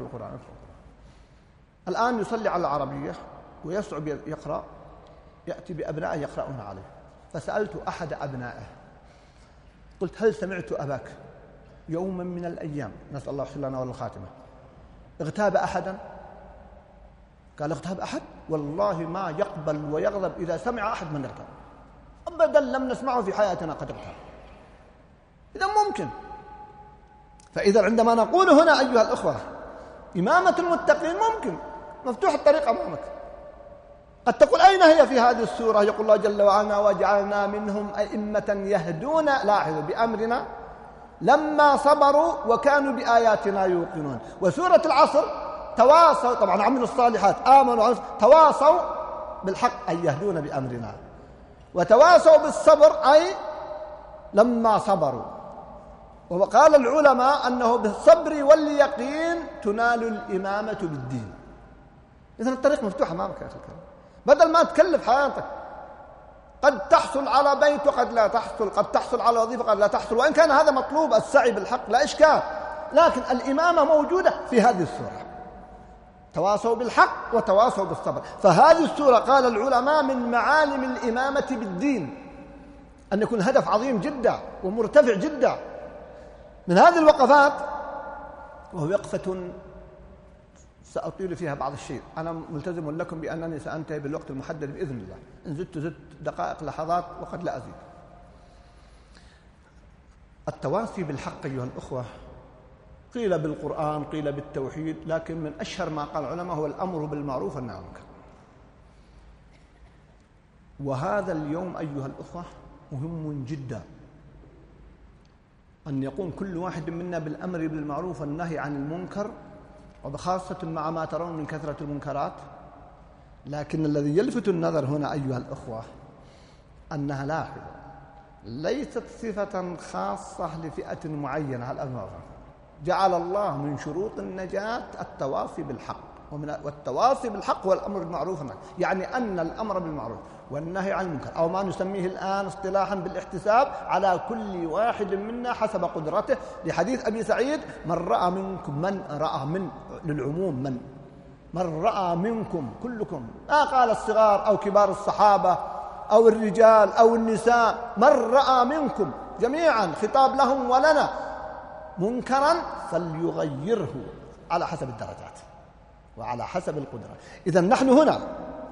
الآن يصلي على العربية ويصعب يقرأ، يأتي بأبنائه يقرؤون عليه. فسألت أحد أبنائه قلت هل سمعت أباك يوما من الأيام، نسأل الله يحسن لنا والخاتمة، اغتاب أحدا؟ قال اغتاب أحد؟ والله ما يقبل ويغضب إذا سمع أحد من اغتاب، أبدا لم نسمعه في حياتنا قد اغتاب. إذا ممكن. فإذا عندما نقول هنا أيها الأخوة إمامة المتقين ممكن، مفتوح الطريق أمامك. قد تقول أين هي في هذه السورة؟ يقول الله جل وعلا وجعلنا منهم أئمة يهدون، لاحظوا، بأمرنا لما صبروا وكانوا بآياتنا يوقنون. وسورة العصر تواصوا، طبعا عملوا الصالحات، آمنوا، تواصوا بالحق أي يهدون بأمرنا، وتواصوا بالصبر أي لما صبروا. وقال العلماء أنه بالصبر واليقين تنال الإمامة بالدين. إذن الطريق مفتوح أمامك يا أخي الكريم، بدل ما تكلف حياتك. قد تحصل على بيت وقد لا تحصل، قد تحصل على وظيفة قد لا تحصل، وإن كان هذا مطلوب، السعي بالحق لا إشكال، لكن الإمامة موجودة في هذه السورة. تواصوا بالحق وتواصوا بالصبر. فهذه السورة قال العلماء من معالم الإمامة بالدين أن يكون هدف عظيم جدا ومرتفع جدا. من هذه الوقفات، وهو وقفة سأطيل فيها بعض الشيء، أنا ملتزم لكم بأنني سأنتهي بالوقت المحدد بإذن الله، إن زدت دقائق لحظات وقد لا أزيد. التواصي بالحق أيها الأخوة قيل بالقرآن، قيل بالتوحيد، لكن من أشهر ما قال العلماء هو الأمر بالمعروف والنهي عن المنكر. وهذا اليوم أيها الأخوة مهم جدا، أن يقوم كل واحد منا بالأمر بالمعروف والنهي عن المنكر، وبخاصة مع ما ترون من كثرة المنكرات. لكن الذي يلفت النظر هنا أيها الأخوة أنها لاحظة ليست صفة خاصة لفئة معينة. جعل الله من شروط النجاة التواصي بالحق، والتواصي بالحق هو الأمر بالمعروف، يعني أن الأمر بالمعروف والنهي عن المنكر، أو ما نسميه الآن اصطلاحا بالاحتساب، على كل واحد منا حسب قدرته. لحديث أبي سعيد من رأى منكم، من رأى من للعموم، من رأى منكم كلكم، ما قال الصغار أو كبار الصحابة أو الرجال أو النساء، من رأى منكم جميعا، خطاب لهم ولنا، منكرا فليغيره على حسب الدرجات وعلى حسب القدرة. إذن نحن هنا،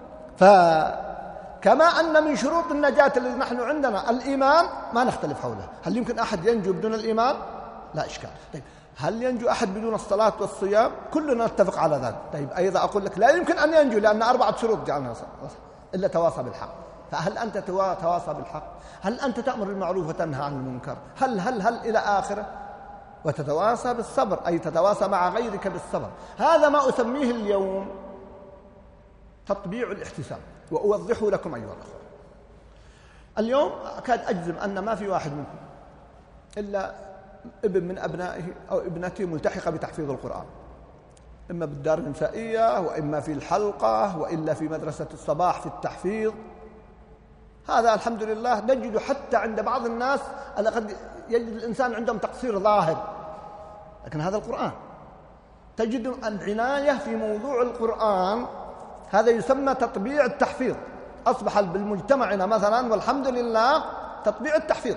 فكما أن من شروط النجاة الذي نحن عندنا الإيمان ما نختلف حوله. هل يمكن أحد ينجو بدون الإيمان؟ لا إشكال. طيب هل ينجو أحد بدون الصلاة والصيام؟ كلنا نتفق على ذلك. طيب أيضا أقول لك لا يمكن أن ينجو، لأن 4 شروط جعلنا إلا تواصى بالحق. فهل أنت تواصى بالحق؟ هل أنت تأمر بالمعروف وتنهى عن المنكر؟ هل إلى آخره؟ وتتواصى بالصبر، أي تتواصى مع غيرك بالصبر. هذا ما أسميه اليوم تطبيع الاحتساب، وأوضحه لكم أيها الأخوة. اليوم أكاد أجزم أن ما في واحد منكم إلا ابن من أبنائه أو ابنته ملتحقة بتحفيظ القرآن، إما بالدار النسائية، وإما في الحلقة، وإلا في مدرسة الصباح في التحفيظ. هذا الحمد لله نجد حتى عند بعض الناس قد يجد الإنسان عندهم تقصير ظاهر، لكن هذا القرآن تجد العناية في موضوع القرآن. هذا يسمى تطبيع التحفيظ. أصبح بالمجتمعنا مثلا والحمد لله تطبيع التحفيظ.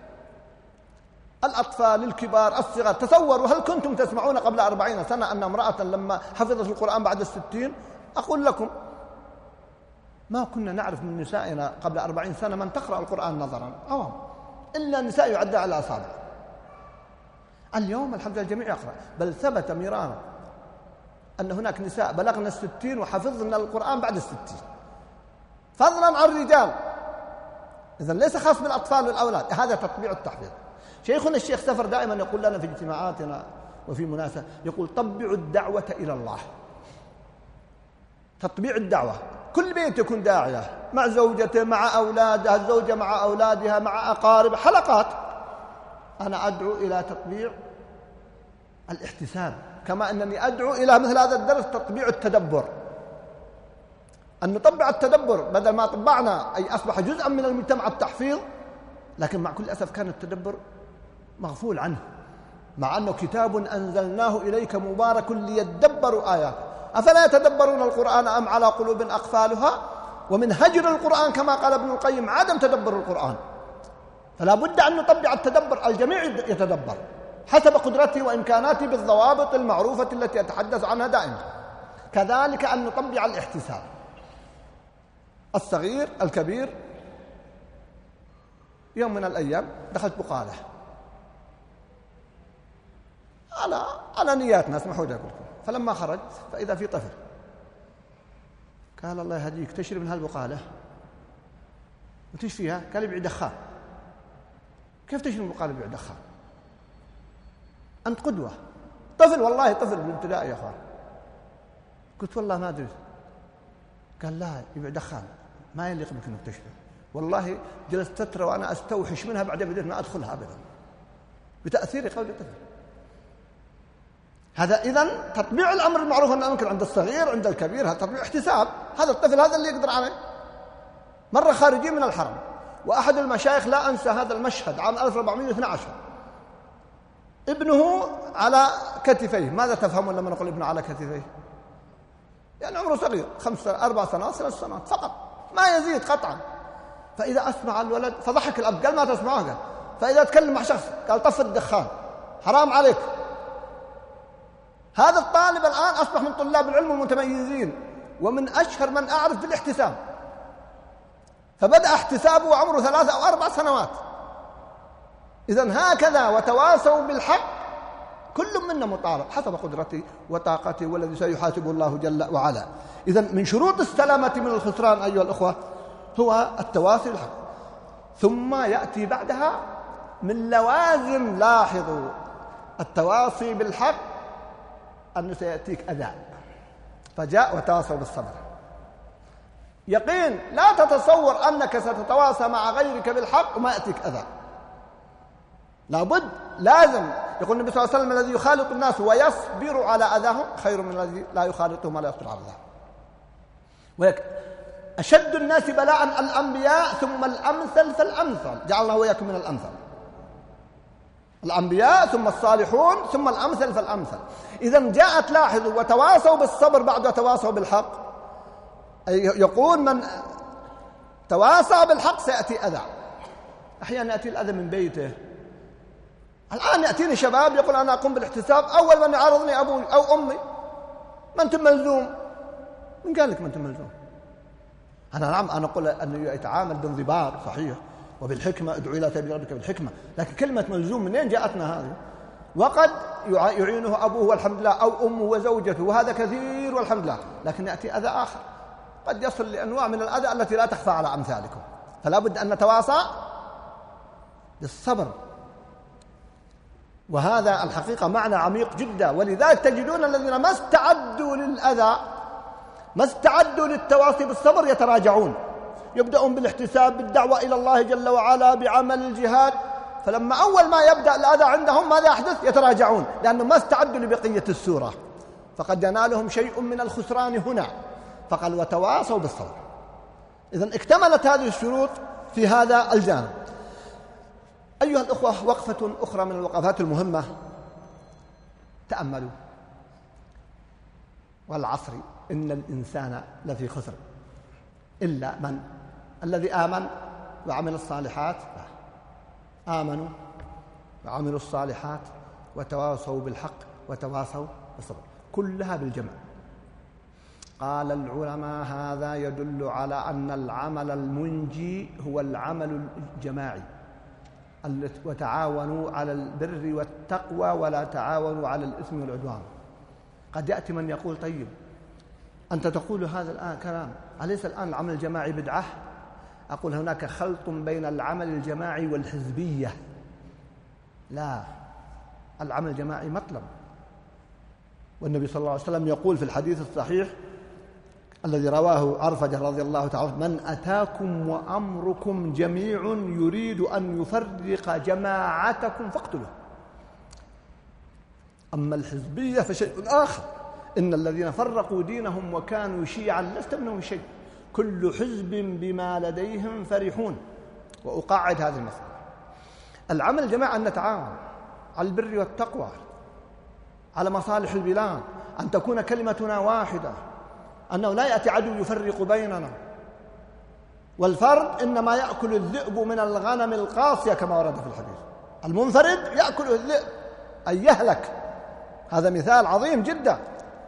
الأطفال، الكبار، الصغار. تصوروا، هل كنتم تسمعون قبل 40 سنة أن امرأة لما حفظت القرآن بعد 60، أقول لكم ما كنا نعرف من نسائنا قبل 40 سنة من تقرأ القرآن نظرا، عوام، إلا النساء يعدى على الأصابع. اليوم الحمد لله الجميع يقرأ، بل ثبت مرارا أن هناك نساء بلغنا 60 وحفظنا القرآن بعد 60، فضلا عن الرجال. إذن ليس خاص بالأطفال والأولاد، هذا تطبيع التحفيظ. شيخنا الشيخ سفر دائما يقول لنا في اجتماعاتنا وفي مناسبة، يقول طبعوا الدعوة إلى الله. تطبيع الدعوة، كل بيت يكون داعية مع زوجته، مع أولادها، الزوجة مع أولادها، مع أقارب، حلقات. أنا أدعو إلى تطبيع الاحتساب، كما أنني أدعو إلى مثل هذا الدرس تطبيع التدبر، أن نطبع التدبر بدل ما طبعنا، أي أصبح جزءا من المجتمع التحفيظ، لكن مع كل أسف كان التدبر مغفول عنه، مع أنه كتاب أنزلناه إليك مبارك ليدبروا آياته أفلا يتدبرون القرآن أم على قلوب أقفالها. ومن هجر القرآن كما قال ابن القيم عدم تدبر القرآن، فلا بد أن نطبع التدبر، الجميع يتدبر حسب قدرته وإمكاناته بالضوابط المعروفة التي أتحدث عنها دائما. كذلك أن نطبع الاحتساب، الصغير الكبير. يوم من الأيام دخلت بقالة على نياتنا، اسمحوا لي أقول لكم. فلما خرجت فإذا في طفل، قال الله يهديك تشرب من هالبقالة وتش فيها؟ قال يبيع دخان. كيف تشرب من بقالة يبيع دخان؟ أنت قدوة. طفل، والله طفل بالابتدائي يا أخوان. قلت والله ما أدري. قال لا، يبيع دخان، ما يليق بك أنك تشرب. والله جلست فترة وأنا أستوحش منها، بعدين بديت ما أدخلها أبدا بتأثير قول الطفل. هذا إذن تطبيع الأمر المعروف والنهي عن المنكر عند الصغير عند الكبير، هذا تطبيع احتساب. هذا الطفل هذا اللي يقدر عليه. مرة خارجين من الحرم، وأحد المشايخ لا أنسى هذا المشهد عام 1412، ابنه على كتفيه. ماذا تفهمون لما نقول ابنه على كتفيه؟ يعني عمره صغير، 4 سنوات 3 سنوات فقط، ما يزيد قطعا. فإذا أسمع الولد فضحك الأب، قال ما تسمعه. قال فإذا تكلم مع شخص قال طف الدخان، حرام عليك. هذا الطالب الآن أصبح من طلاب العلم المتميزين ومن أشهر من أعرف بالاحتساب. فبدأ احتسابه وعمره 3 أو 4 سنوات. إذن هكذا، وتواصوا بالحق، كل منا مطالب حسب قدرته وطاقته، والذي سيحاسبه الله جل وعلا. إذن من شروط السلامة من الخسران أيها الأخوة هو التواصي بالحق. ثم يأتي بعدها من لوازم، لاحظوا التواصي بالحق، أنه سيأتيك أذى، فجاء وتواصوا بالصبر. يقين، لا تتصور أنك ستتواصى مع غيرك بالحق وما يأتيك أذى. لابد، لازم. يقول النبي صلى الله عليه وسلم الذي يخالط الناس ويصبر على أذاهم خير من الذي لا يخالطهم ولا يصبر على أذاهم. أشد الناس بلاء الأنبياء ثم الأمثل فالأمثل، جعل الله وإياكم من الأمثل. الأنبياء ثم الصالحون ثم الأمثل فالأمثل. إذن جاءت، لاحظوا، وتواصوا بالصبر بعد تواصوا بالحق. يقول من تواصى بالحق سيأتي أذى. أحيانا يأتي الأذى من بيته. الآن يأتيني شباب يقول أنا أقوم بالاحتساب، أول من يعارضني أبوي أو أمي، ما أنتم ملزوم. من قال لك ما أنتم ملزوم؟ أنا نعم، أنا أقول أنه يتعامل بانضباط صحيح وبالحكمة، ادعو إلى سبيل ربك بالحكمة، لكن كلمة ملزوم منين جاءتنا هذه؟ وقد يعينه أبوه والحمد لله، أو أمه وزوجته، وهذا كثير والحمد لله، لكن يأتي أذى آخر قد يصل لأنواع من الأذى التي لا تخفى على أمثالكم. فلا بد أن نتواصى بالصبر، وهذا الحقيقة معنى عميق جدا. ولذلك تجدون الذين ما استعدوا للأذى، ما استعدوا للتواصي بالصبر، يتراجعون، يبدأون بالاحتساب، بالدعوة إلى الله جل وعلا، بعمل الجهاد. فلما أول ما يبدأ الأذى عندهم ماذا يحدث؟ يتراجعون، لأنهم ما استعدوا لبقية السورة. فقد ينالهم شيء من الخسران هنا. فقال وتواصوا بالصبر. إذن اكتملت هذه الشروط في هذا الجانب. أيها الأخوة، وقفة أخرى من الوقفات المهمة. تأملوا: والعصر إن الإنسان لفي خسر إلا من الذي آمن وعمل الصالحات. آمنوا وعملوا الصالحات وتواصوا بالحق وتواصوا بالصبر، كلها بالجمع. قال العلماء: هذا يدل على أن العمل المنجي هو العمل الجماعي. وتعاونوا على البر والتقوى ولا تعاونوا على الإثم والعدوان. قد يأتي من يقول: طيب أنت تقول هذا الآن كلام، أليس الآن العمل الجماعي بدعة؟ أقول: هناك خلط بين العمل الجماعي والحزبية. لا، العمل الجماعي مطلب. والنبي صلى الله عليه وسلم يقول في الحديث الصحيح الذي رواه عرفجة رضي الله تعالى: من أتاكم وأمركم جميع يريد أن يفرق جماعتكم فاقتلوه. أما الحزبية فشيء آخر. إن الذين فرقوا دينهم وكانوا شيعا لست منهم شيء، كل حزب بما لديهم فرحون. وأقاعد هذه المسألة. العمل الجماعي أن نتعاون على البر والتقوى، على مصالح البلاد، أن تكون كلمتنا واحدة، أنه لا يأتي عدو يفرق بيننا. والفرد إنما يأكل الذئب من الغنم القاصية كما ورد في الحديث. المنفرد يأكل الذئب أي يهلك. هذا مثال عظيم جدا.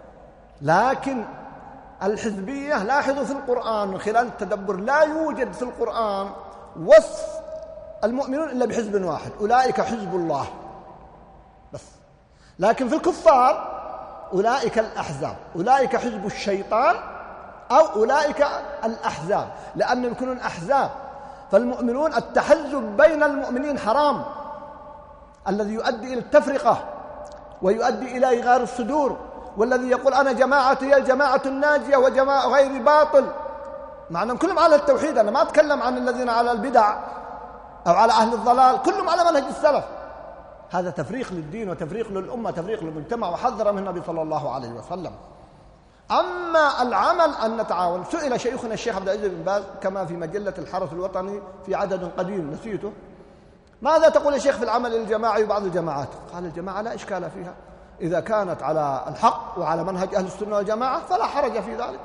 لكن الحزبية، لاحظوا في القرآن من خلال التدبر لا يوجد في القرآن وصف المؤمنون إلا بحزب واحد: أولئك حزب الله بس. لكن في الكفار أولئك الأحزاب، أولئك حزب الشيطان، أو أولئك الأحزاب، لأنهم يكونون أحزاب. فالمؤمنون التحزب بين المؤمنين حرام، الذي يؤدي إلى التفرقة ويؤدي إلى إغار الصدور. والذي يقول أنا جماعتي هي الجماعة الناجية وجماعة غير باطل، مع أنهم كلهم على التوحيد. أنا ما أتكلم عن الذين على البدع أو على أهل الضلال، كلهم على منهج السلف. هذا تفريق للدين وتفريق للأمة، تفريق للمجتمع، وحذر منه النبي صلى الله عليه وسلم. أما العمل أن نتعاون. سئل شيخنا الشيخ عبد العزيز بن باز كما في مجلة الحرس الوطني في عدد قديم نسيته: ماذا تقول يا شيخ في العمل الجماعي وبعض الجماعات؟ قال: الجماعة لا إشكال فيها، إذا كانت على الحق وعلى منهج أهل السنة والجماعة فلا حرج في ذلك.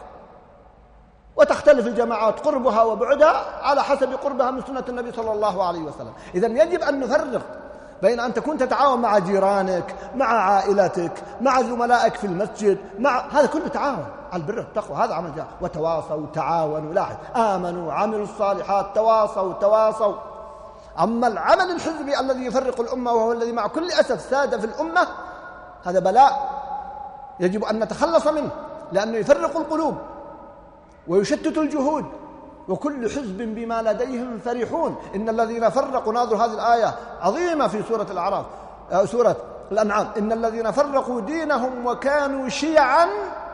وتختلف الجماعات قربها وبعدها على حسب قربها من سنة النبي صلى الله عليه وسلم. إذن يجب أن نفرق بين أن تكون تتعاون مع جيرانك، مع عائلتك، مع زملائك في المسجد، هذا كله تعاون على البر والتقوى، هذا عمل جاء. وتواصوا تعاونوا، لاحظ: آمنوا عملوا الصالحات تواصوا. أما العمل الحزبي الذي يفرق الأمة وهو الذي مع كل أسف ساد في الأمة، هذا بلاء يجب أن نتخلص منه، لأنه يفرق القلوب ويشتت الجهود. وكل حزب بما لديهم فرحون. إن الذين فرقوا، ناظر هذه الآية عظيمة في سورة الأعراف، سورة الأنعام: إن الذين فرقوا دينهم وكانوا شيعا.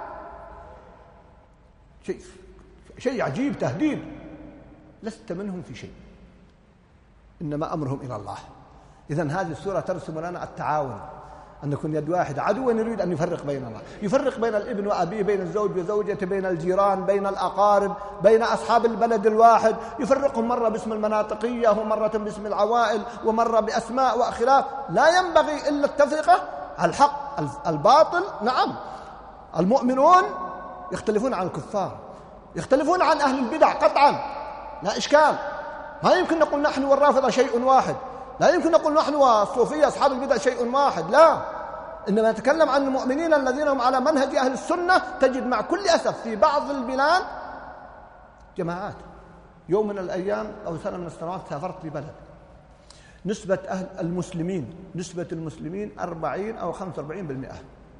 شيء عجيب، تهديد. لست منهم في شيء، إنما أمرهم إلى الله. إذن هذه السورة ترسم لنا التعاون، أن نكون يد واحدة. عدو يريد أن يفرق بيننا، يفرق بين الابن وأبيه، بين الزوج وزوجته، بين الجيران، بين الأقارب، بين أصحاب البلد الواحد، يفرقهم مرة باسم المناطقية ومرة باسم العوائل ومرة بأسماء وأخلاق. لا ينبغي إلا التفرقة على الحق. الباطل نعم، المؤمنون يختلفون عن الكفار، يختلفون عن أهل البدع قطعا، لا إشكال. ما يمكن نقول نحن والرافضة شيء واحد، لا يمكن نقول نحن والصوفية أصحاب البدع شيء واحد، لا. إنما نتكلم عن المؤمنين الذين هم على منهج أهل السنة. تجد مع كل أسف في بعض البلاد جماعات. يوم من الأيام أو سنة من السنوات سافرت لبلد نسبة المسلمين 40 أو 45%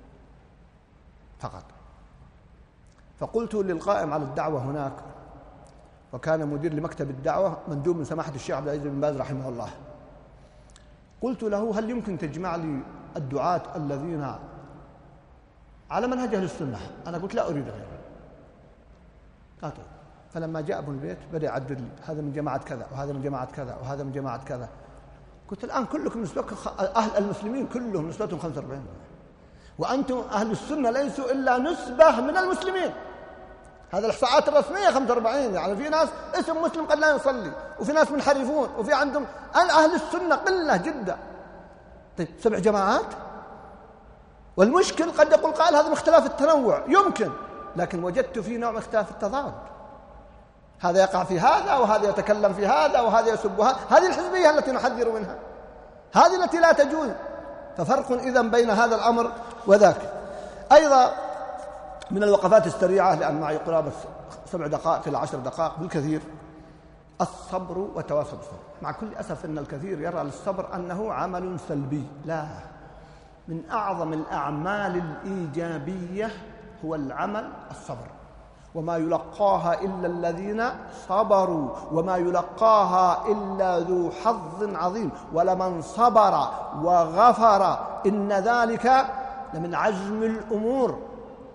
فقط. فقلت للقائم على الدعوة هناك، وكان مدير لمكتب الدعوة مندوب من سماحة الشيخ عبد العزيز بن باز رحمه الله، قلت له: هل يمكن تجمع لي الدعاة الذين على منهج أهل السنة؟ أنا قلت: لا أريد غيره. قال: فلما جاء ابن البيت بدأ يعدد لي: هذا من جماعة كذا، وهذا من جماعة كذا، وهذا من جماعة كذا. قلت: الآن كلكم نسبتكم أهل المسلمين كلهم نسبتهم 45%. وأنتم أهل السنة ليسوا إلا نسبة من المسلمين. هذا الإحصاءات الرسمية 45، يعني في ناس اسم مسلم قد لا يصلي، وفي ناس منحرفون، وفي عندهم أهل السنة قلة جدا. طيب 7 جماعات؟ والمشكل قد يقول قائل هذا من اختلاف التنوع، يمكن، لكن وجدت في نوع من اختلاف التضاد. هذا يقع في هذا، وهذا يتكلم في هذا، وهذا يسب هذا. هذه الحزبية التي نحذر منها، هذه التي لا تجوز. ففرق إذن بين هذا الأمر وذاك. أيضا من الوقفات السريعة، لأن معي قرابة 7 دقائق إلى 10 دقائق بالكثير، الصبر وتواصل الصبر. مع كل أسف أن الكثير يرى للصبر أنه عمل سلبي. لا، من أعظم الأعمال الإيجابية هو العمل الصبر، وما يلقاها إلا الذين صبروا، وما يلقاها إلا ذو حظ عظيم، ولمن صبر وغفر إن ذلك لمن عزم الأمور.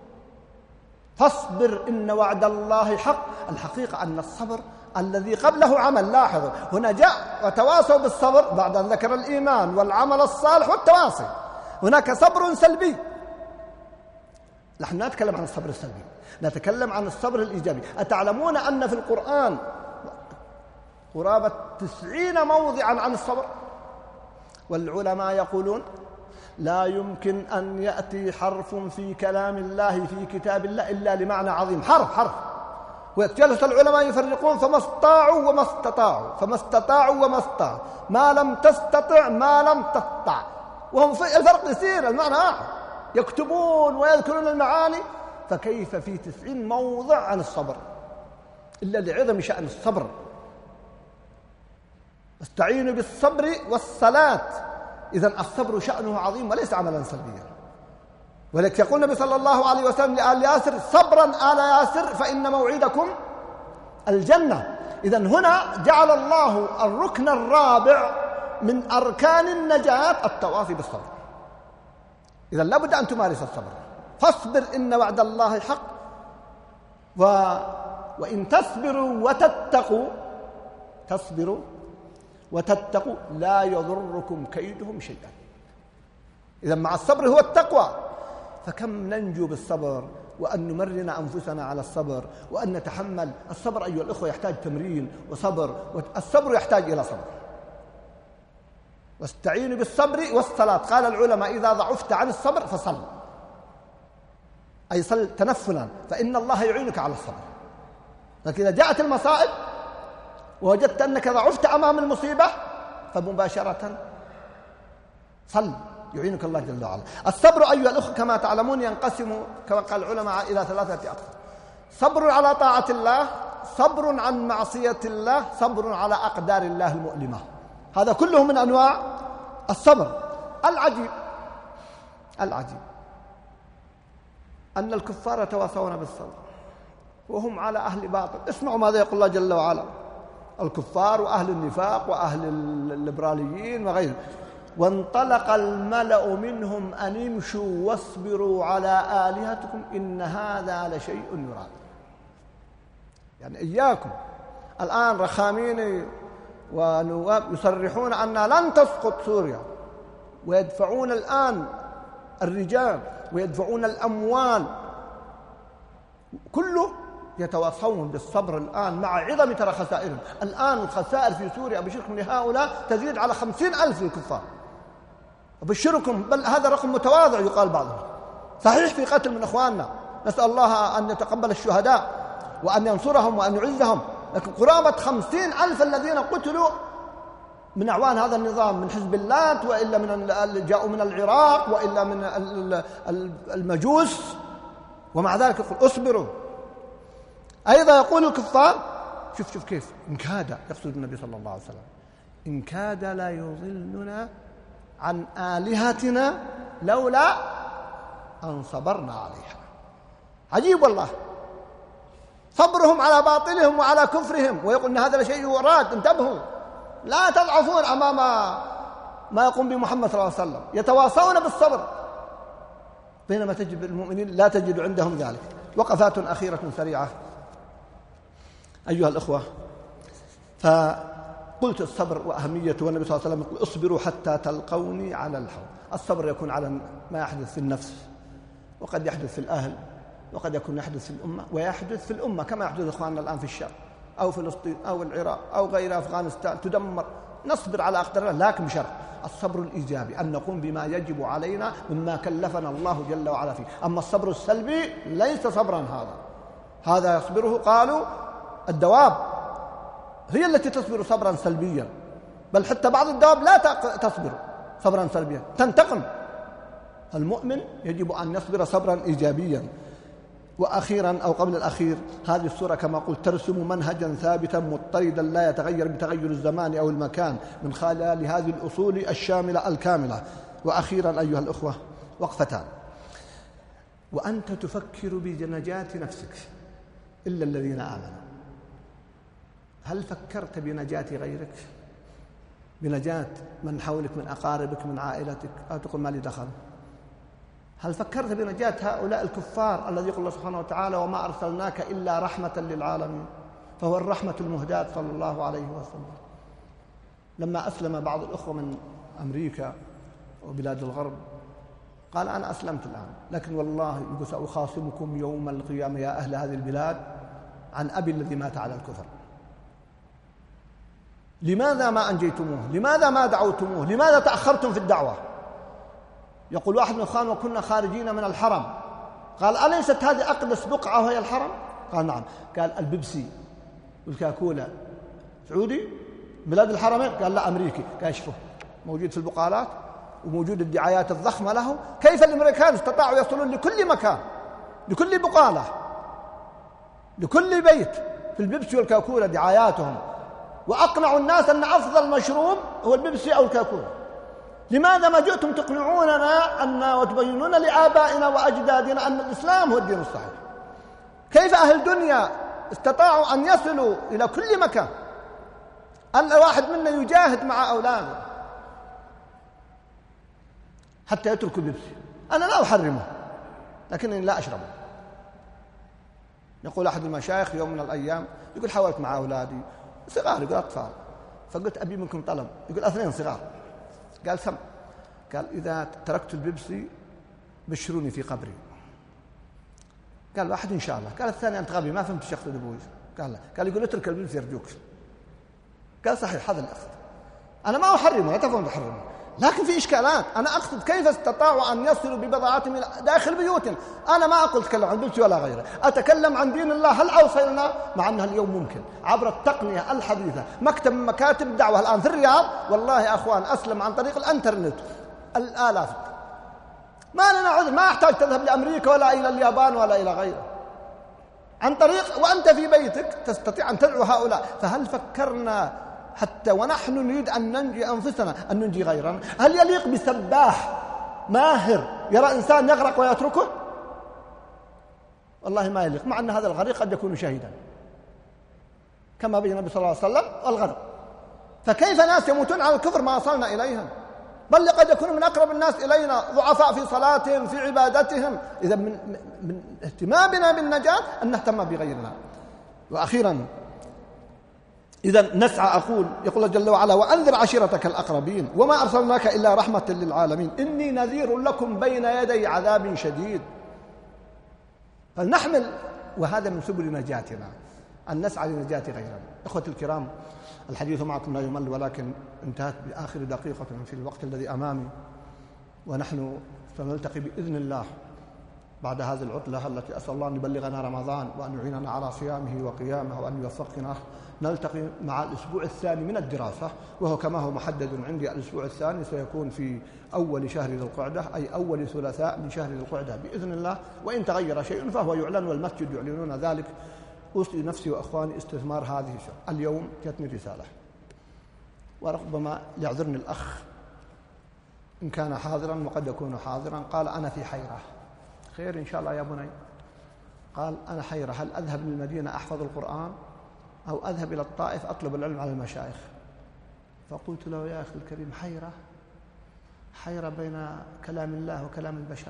فاصبر إن وعد الله حق. الحقيقة أن الصبر الذي قبله عمل. لاحظوا هنا جاء وتواصوا بالصبر بعد أن ذكر الإيمان والعمل الصالح والتواصي. هناك صبر سلبي. نحن لا نتكلم عن الصبر السلبي، نتكلم عن الصبر الإيجابي. أتعلمون أن في القرآن قرابة 90 موضعا عن الصبر؟ والعلماء يقولون لا يمكن أن يأتي حرف في كلام الله في كتاب الله إلا لمعنى عظيم، حرف. ويجلس العلماء يفرقون فما استطاعوا وما استطاعوا، فما استطاعوا وما استطاعوا، ما لم تستطع ما لم تستطع، وهم في الفرق يسير، المعنى واحد، يكتبون ويذكرون المعاني. فكيف في 90 موضع عن الصبر إلا لعظم شأن الصبر؟ استعينوا بالصبر والصلاة. إذن الصبر شأنه عظيم وليس عملا سلبيا. ولكن يقول النبي صلى الله عليه وسلم لآل ياسر: صبرا آل ياسر فإن موعدكم الجنة. إذن هنا جعل الله الركن الرابع من أركان النجاة التواصي بالصبر. إذن لابد أن تمارس الصبر. فاصبر إن وعد الله حق، وإن تصبروا وتتقوا لا يضركم كيدهم شيئا. إذن مع الصبر هو التقوى. فكم ننجو بالصبر، وأن نمرن أنفسنا على الصبر، وأن نتحمل. الصبر أيها الأخوة يحتاج تمرين وصبر، والصبر يحتاج إلى صبر. واستعينوا بالصبر والصلاة. قال العلماء إذا ضعفت عن الصبر فصل، أي صل تنفلا، فإن الله يعينك على الصبر. لكن إذا جاءت المصائب ووجدت أنك ضعفت أمام المصيبة فمباشرة صل، يعينك الله جل وعلا. الصبر أيها الأخوة كما تعلمون ينقسم كما قال العلماء إلى 3 أقسام: صبر على طاعة الله، صبر عن معصية الله، صبر على أقدار الله المؤلمة. هذا كله من أنواع الصبر. العجيب أن الكفار يتواصون بالصبر وهم على أهل باطل. اسمعوا ماذا يقول الله جل وعلا: الكفار وأهل النفاق وأهل الليبراليين وغيرهم: وانطلق الملأ منهم أن امشوا واصبروا على آلهتكم إن هذا لشيء يراد. يعني إياكم الآن رخامين ونواب يصرحون أنها لن تسقط سوريا، ويدفعون الآن الرجال ويدفعون الأموال، كله يتواصون بالصبر الآن مع عظم ترى خسائرهم. الآن الخسائر في سوريا بشركم لهؤلاء تزيد على 50,000 للكفار. أبشركم، بل هذا رقم متواضع يقال بعضهم. صحيح في قتل من أخواننا، نسأل الله أن يتقبل الشهداء وأن ينصرهم وأن يعزهم، لكن قرابة 50,000 الذين قتلوا من أعوان هذا النظام، من حزب اللات، وإلا من جاءوا من العراق، وإلا من المجوس، ومع ذلك يقول اصبروا. أيضا يقول الكفار، شوف كيف إن كاد، يقصد النبي صلى الله عليه وسلم، إن كاد لا يضلنا عن آلهتنا لولا أن صبرنا عليها. عجيب والله، صبرهم على باطلهم وعلى كفرهم، ويقول إن هذا لشيء يراد. انتبهوا، لا تضعفون أمام ما يقوم بمحمد صلى الله عليه وسلم، يتواصون بالصبر، بينما تجد المؤمنين لا تجد عندهم ذلك. وقفات أخيرة سريعة أيها الأخوة. قلت الصبر وأهميته، والنبي صلى الله عليه وسلم يقول اصبروا حتى تلقوني على الحوض. الصبر يكون على ما يحدث في النفس، وقد يحدث في الأهل، وقد يكون يحدث في الأمة، ويحدث في الأمة كما يحدث إخواننا الآن في الشام أو فلسطين أو العراق أو غير أفغانستان تدمر. نصبر على أقدار الله، لكن بشرط الصبر الإيجابي، أن نقوم بما يجب علينا مما كلفنا الله جل وعلا فيه. أما الصبر السلبي ليس صبرا، هذا يصبره قالوا الدواب هي التي تصبر صبرا سلبيا، بل حتى بعض الدواب لا تصبر صبرا سلبيا، تنتقم. المؤمن يجب أن يصبر صبرا إيجابيا. وأخيرا أو قبل الأخير، هذه السورة كما قلت ترسم منهجا ثابتا مضطردا لا يتغير بتغير الزمان أو المكان من خلال هذه الأصول الشاملة الكاملة. وأخيرا أيها الأخوة، وقفتان. وأنت تفكر بنجاة نفسك إلا الذين آمنوا. هل فكرت بنجاة غيرك؟ بنجاة من حولك من أقاربك من عائلتك؟ أو تقول ما لي دخل. هل فكرت بنجاة هؤلاء الكفار الذي يقول الله سبحانه وتعالى وما أرسلناك إلا رحمة للعالمين؟ فهو الرحمة المهداة صلى الله عليه وسلم. لما أسلم بعض الأخوة من أمريكا وبلاد الغرب قال أنا أسلمت الآن، لكن والله سأخاصمكم يوم القيامة يا أهل هذه البلاد عن أبي الذي مات على الكفر. لماذا ما أنجيتموه؟ لماذا ما دعوتموه؟ لماذا تأخرتم في الدعوة؟ يقول واحد من الإخوان وكنا خارجين من الحرم، قال أليست هذه أقدس بقعة وهي الحرم؟ قال نعم. قال البيبسي والكاكولا سعودي بلاد الحرمين؟ قال لا أمريكي. قال شوفوا موجود في البقالات وموجود الدعايات الضخمة له. كيف الأمريكان استطاعوا يصلون لكل مكان، لكل بقالة، لكل بيت في البيبسي والكاكولا دعاياتهم، وأقنعوا الناس أن أفضل مشروب هو البيبسي أو الكاكولا؟ لماذا ما جئتم تقنعوننا وتبينون لآبائنا وأجدادنا أن الإسلام هو الدين الصحيح؟ كيف أهل الدنيا استطاعوا أن يصلوا إلى كل مكان؟ أن واحد منا يجاهد مع أولاده حتى يتركوا البيبسي. أنا لا أحرمه لكنني لا أشربه. يقول أحد المشايخ يوم من الأيام يقول حاولت مع أولادي صغار، يقول أطفال، فقلت أبي منكم طلب، يقول 2 صغار. قال سم، قال إذا تركت البيبسي بشروني في قبري. قال واحد إن شاء الله. قال الثاني أنت غبي ما فهمت ايش يقصد أبوي. قال لا. قال يقول اترك البيبسي يرجوك. قال صحيح هذا الأقصد، أنا ما أحرمه لا تفهم تحرمه، لكن في إشكالات. أنا أقصد كيف استطاعوا أن يصلوا ببضاعتهم إلى داخل بيوتهم. أنا ما أقول أتكلم عن البيبسي ولا غيره، أتكلم عن دين الله. هل أوصلنا؟ مع أنها اليوم ممكن عبر التقنية الحديثة. مكتب من مكاتب الدعوة الآن في الرياض والله يا أخوان أسلم عن طريق الإنترنت الآلاف. ما لنا عذر، ما أحتاج تذهب لأمريكا ولا إلى اليابان ولا إلى غيره، عن طريق وأنت في بيتك تستطيع أن تدعو هؤلاء. فهل فكرنا حتى ونحن نريد أن ننجي أنفسنا أن ننجي غيرنا؟ هل يليق بسباح ماهر يرى إنسان يغرق ويتركه؟ والله ما يليق، مع أن هذا الغريق قد يكون شهيدا كما بين النبي صلى الله عليه وسلم والغرق. فكيف ناس يموتون على الكفر ما وصلنا إليهم؟ بل قد يكونوا من أقرب الناس إلينا ضعفاء في صلاتهم في عبادتهم. إذا من اهتمامنا بالنجاة أن نهتم بغيرنا. وأخيرا إذا نسعى، أقول يقول الله جل وعلا وأنذر عشيرتك الأقربين وما أرسلناك إلا رحمة للعالمين إني نذير لكم بين يدي عذاب شديد. فلنحمل، وهذا من سبل نجاتنا أن نسعى لنجاة غيرنا. إخوتي الكرام، الحديث معكم لا يمل، ولكن انتهت بآخر دقيقة في الوقت الذي أمامي، ونحن سنلتقي بإذن الله بعد هذه العطلة التي أسأل الله أن يبلغنا رمضان وأن يعيننا على صيامه وقيامه وأن يوفقنا. نلتقي مع الأسبوع الثاني من الدراسة، وهو كما هو محدد عندي الأسبوع الثاني سيكون في أول شهر ذي القعدة، أي أول ثلاثاء من شهر ذي القعدة بإذن الله. وإن تغير شيء فهو يعلن والمسجد يعلنون ذلك. أوصي نفسي وأخواني استثمار هذه الشهر. اليوم جاتني رسالة، وربما يعذرني الأخ إن كان حاضرا وقد يكون حاضرا، قال أنا في حيرة. خير إن شاء الله يا بني. قال أنا حيرة، هل أذهب للمدينة أحفظ القرآن أو أذهب إلى الطائف أطلب العلم على المشايخ؟ فقلت له يا أخي الكريم حيرة بين كلام الله وكلام البشر.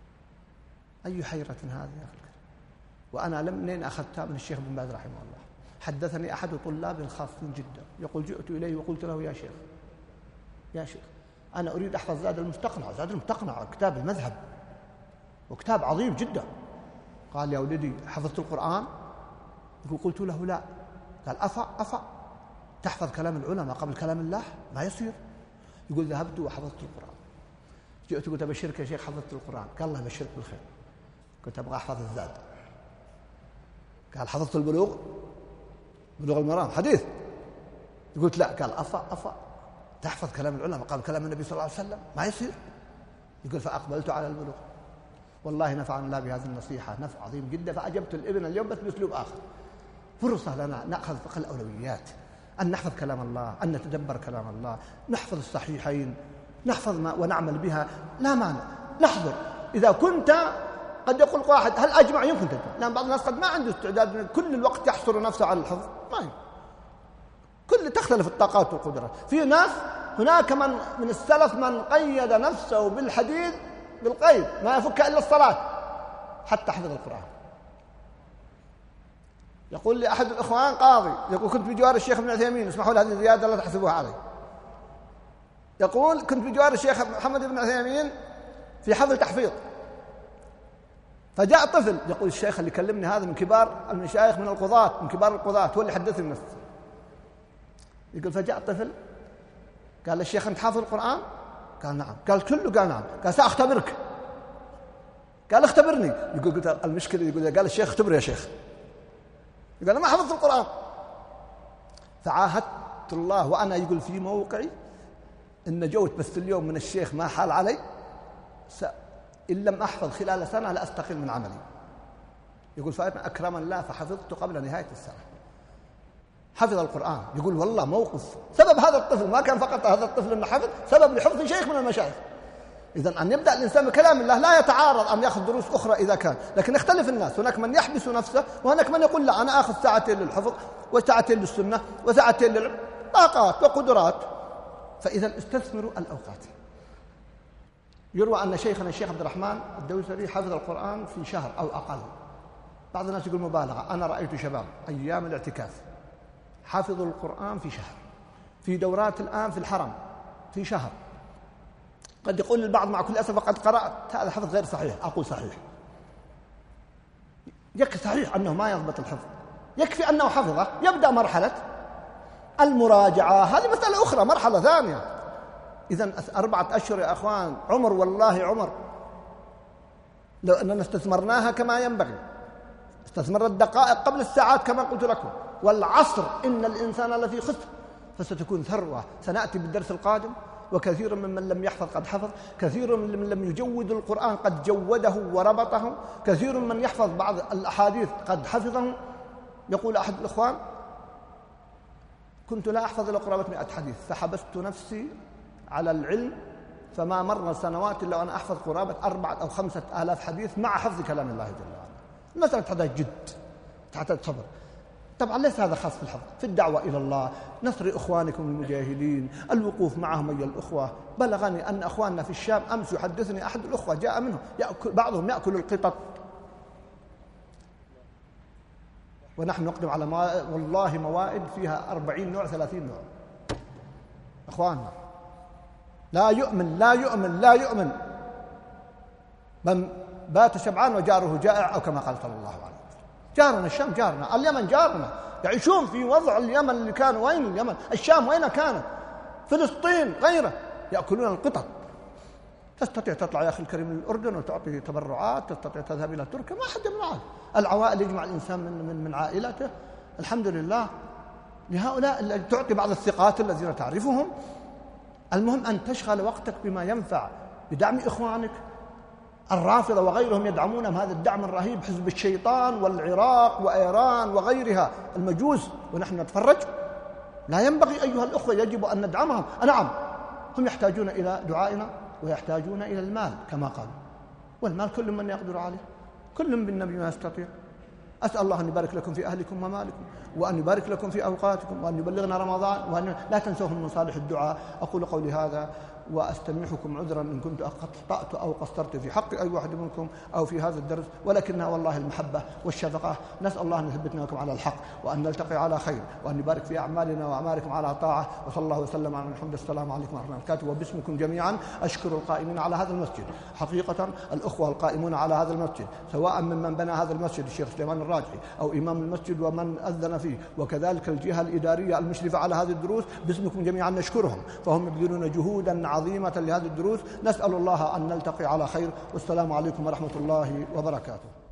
أي حيرة هذه يا أخي؟ وأنا منين أخذتها؟ من الشيخ بن باز رحمه الله. حدثني أحد طلاب خاصين جدا يقول جئت إليه وقلت له يا شيخ أنا أريد أحفظ زاد المستقنع كتاب المذهب وكتاب عظيم جدا. قال يا ولدي حفظت القرآن؟ يقول قلت له لا. قال أفا تحفظ كلام العلماء قبل كلام الله؟ ما يصير. يقول ذهبت وحفظت القرآن. جئت قلت أبشرك يا شيخ حفظت القرآن. قال الله يبشرك بالخير. قلت أبغى أحفظ الزاد. قال حفظت بلوغ المرام حديث؟ قلت لا. قال أفا تحفظ كلام العلماء قبل كلام النبي صلى الله عليه وسلم؟ ما يصير. يقول فأقبلت على البلوغ. والله نفعنا الله بهذه النصيحة نفع عظيم جدا. فأجبت الابن اليوم بس بأسلوب آخر. فرصة لنا نأخذ فقه الأولويات، أن نحفظ كلام الله، أن نتدبر كلام الله، نحفظ الصحيحين، نحفظ ما ونعمل بها، لا مانع نحضر. إذا كنت قد يقول واحد هل أجمع؟ يمكن تجمع، لأن بعض الناس قد ما عنده استعداد كل الوقت يحصر نفسه على الحفظ، ما يمكن. كل تختلف الطاقات والقدرات. في ناس هناك من السلف من قيد نفسه بالحديد بالقيد ما يفك إلا الصلاة حتى حفظ القرآن. يقول لي أحد الإخوان قاضي، يقول كنت بجوار الشيخ ابن عثيمين، اسمحوا لي هذه زيادة لا تحسبوها علي. يقول كنت بجوار الشيخ محمد بن عثيمين في حفل تحفيظ، فجاء طفل. يقول الشيخ اللي كلمني هذا من كبار المشايخ من القضاة، من كبار القضاة، هو اللي حدثني نفسه. يقول فجاء طفل قال الشيخ أنت حافظ القرآن؟ قال نعم. قال كله؟ قال نعم. قال سأختبرك. قال اختبرني. يقول قلت المشكلة، يقول قال الشيخ اختبر يا شيخ. يقول أنا ما حفظت القرآن. فعاهدت الله وأنا يقول في موقعي إن جوت بس اليوم من الشيخ ما حال علي إن لم أحفظ خلال سنة لأستقيل من عملي. يقول فأنا أكرم الله فحفظت قبل نهاية السنة. حفظ القرآن. يقول والله موقف سبب هذا الطفل، ما كان فقط هذا الطفل إنه حفظ، سبب لحفظ شيخ من المشايخ. إذن أن يبدأ الإنسان بكلام الله لا يتعارض أن يأخذ دروس أخرى إذا كان، لكن يختلف الناس. هناك من يحبس نفسه وهناك من يقول لا أنا أخذ ساعتين للحفظ وساعتين للسنة وساعتين للعلم، طاقات وقدرات. فإذا استثمروا الأوقات. يروى أن شيخنا الشيخ عبد الرحمن الدوسري حفظ القرآن في شهر أو أقل. بعض الناس يقول مبالغة، أنا رأيت شباب أيام الاعتكاف حفظوا القرآن في شهر، في دورات الآن في الحرم في شهر. قد يقول البعض مع كل أسف قد قرأت، هذا حفظ غير صحيح. أقول صحيح، يكفي صحيح أنه ما يضبط الحفظ، يكفي أنه حفظه. يبدأ مرحلة المراجعة، هذه مسألة أخرى، مرحلة ثانية. إذن 4 أشهر يا أخوان عمر، والله عمر لو أننا استثمرناها كما ينبغي، استثمر الدقائق قبل الساعات كما قلت لكم. والعصر إن الإنسان لفي خسر، فستكون ثروة. سنأتي بالدرس القادم. وكثير ممن لم يحفظ قد حفظ، كثير من لم يجود القرآن قد جوده وربطه، كثير من يحفظ بعض الأحاديث قد حفظه. يقول أحد الإخوان كنت لا أحفظ إلا قرابة 100 حديث، فحبست نفسي على العلم فما مر سنوات إلا وأنا أحفظ قرابة 4 أو 5 آلاف حديث مع حفظ كلام الله جل وعلا. المسألة تحتاج جد، تحتاج صبر. طبعا ليس هذا خاص بالحفظ، في الدعوة إلى الله، نصر إخوانكم المجاهدين، الوقوف معهم أيها الأخوة. بلغني أن أخواننا في الشام أمس يحدثني أحد الأخوة جاء منهم بعضهم يأكل القطط، ونحن نقدم على والله موائد فيها 40 نوع 30 نوع. أخواننا لا يؤمن من بات شبعان وجاره جائع، أو كما قال صلى الله عليه وسلم. جارنا الشام، جارنا اليمن، جارنا يعيشون في وضع اليمن اللي كان. وين اليمن؟ الشام وين كانت؟ فلسطين غيره، يأكلون القطط. تستطيع تطلع يا أخي الكريم للأردن وتعطي تبرعات، تستطيع تذهب إلى تركيا، ما أحد يمنعك. العوائل يجمع الإنسان من عائلته، الحمد لله. لهؤلاء اللي تعطي بعض الثقات الذين تعرفهم. المهم أن تشغل وقتك بما ينفع، بدعم إخوانك. الرافضة وغيرهم يدعمون هذا الدعم الرهيب، حزب الشيطان والعراق وإيران وغيرها، المجوس، ونحن نتفرج. لا ينبغي أيها الأخوة، يجب أن ندعمهم. نعم هم يحتاجون إلى دعائنا ويحتاجون إلى المال كما قالوا، والمال كل من يقدر عليه، كل بالنبي ما يستطيع. أسأل الله أن يبارك لكم في أهلكم ومالكم، وأن يبارك لكم في أوقاتكم، وأن يبلغنا رمضان، وأن لا تنسوهم من صالح الدعاء. أقول قولي هذا وأستميحكم عذرا إن كنت أخطأت أو قصرت في حق أي واحد منكم أو في هذا الدرس، ولكنها والله المحبة والشفقة. نسأل الله أن يثبتنا لكم على الحق، وأن نلتقي على خير، وأن يبارك في أعمالنا وأعمالكم على طاعة. وصلى الله وسلم على محمد. السلام عليكم ورحمة الله وبركاته. وباسمكم جميعا أشكر القائمين على هذا المسجد، حقيقة الأخوة القائمون على هذا المسجد، سواء ممن بنى هذا المسجد الشيخ سليمان الراجحي أو إمام المسجد ومن أذن فيه، وكذلك الجهة الإدارية المشرفة على هذه الدروس، باسمكم جميعا نشكرهم، فهم يبذلون جهودا عظيمة لهذه الدروس. نسأل الله أن نلتقي على خير، والسلام عليكم ورحمة الله وبركاته.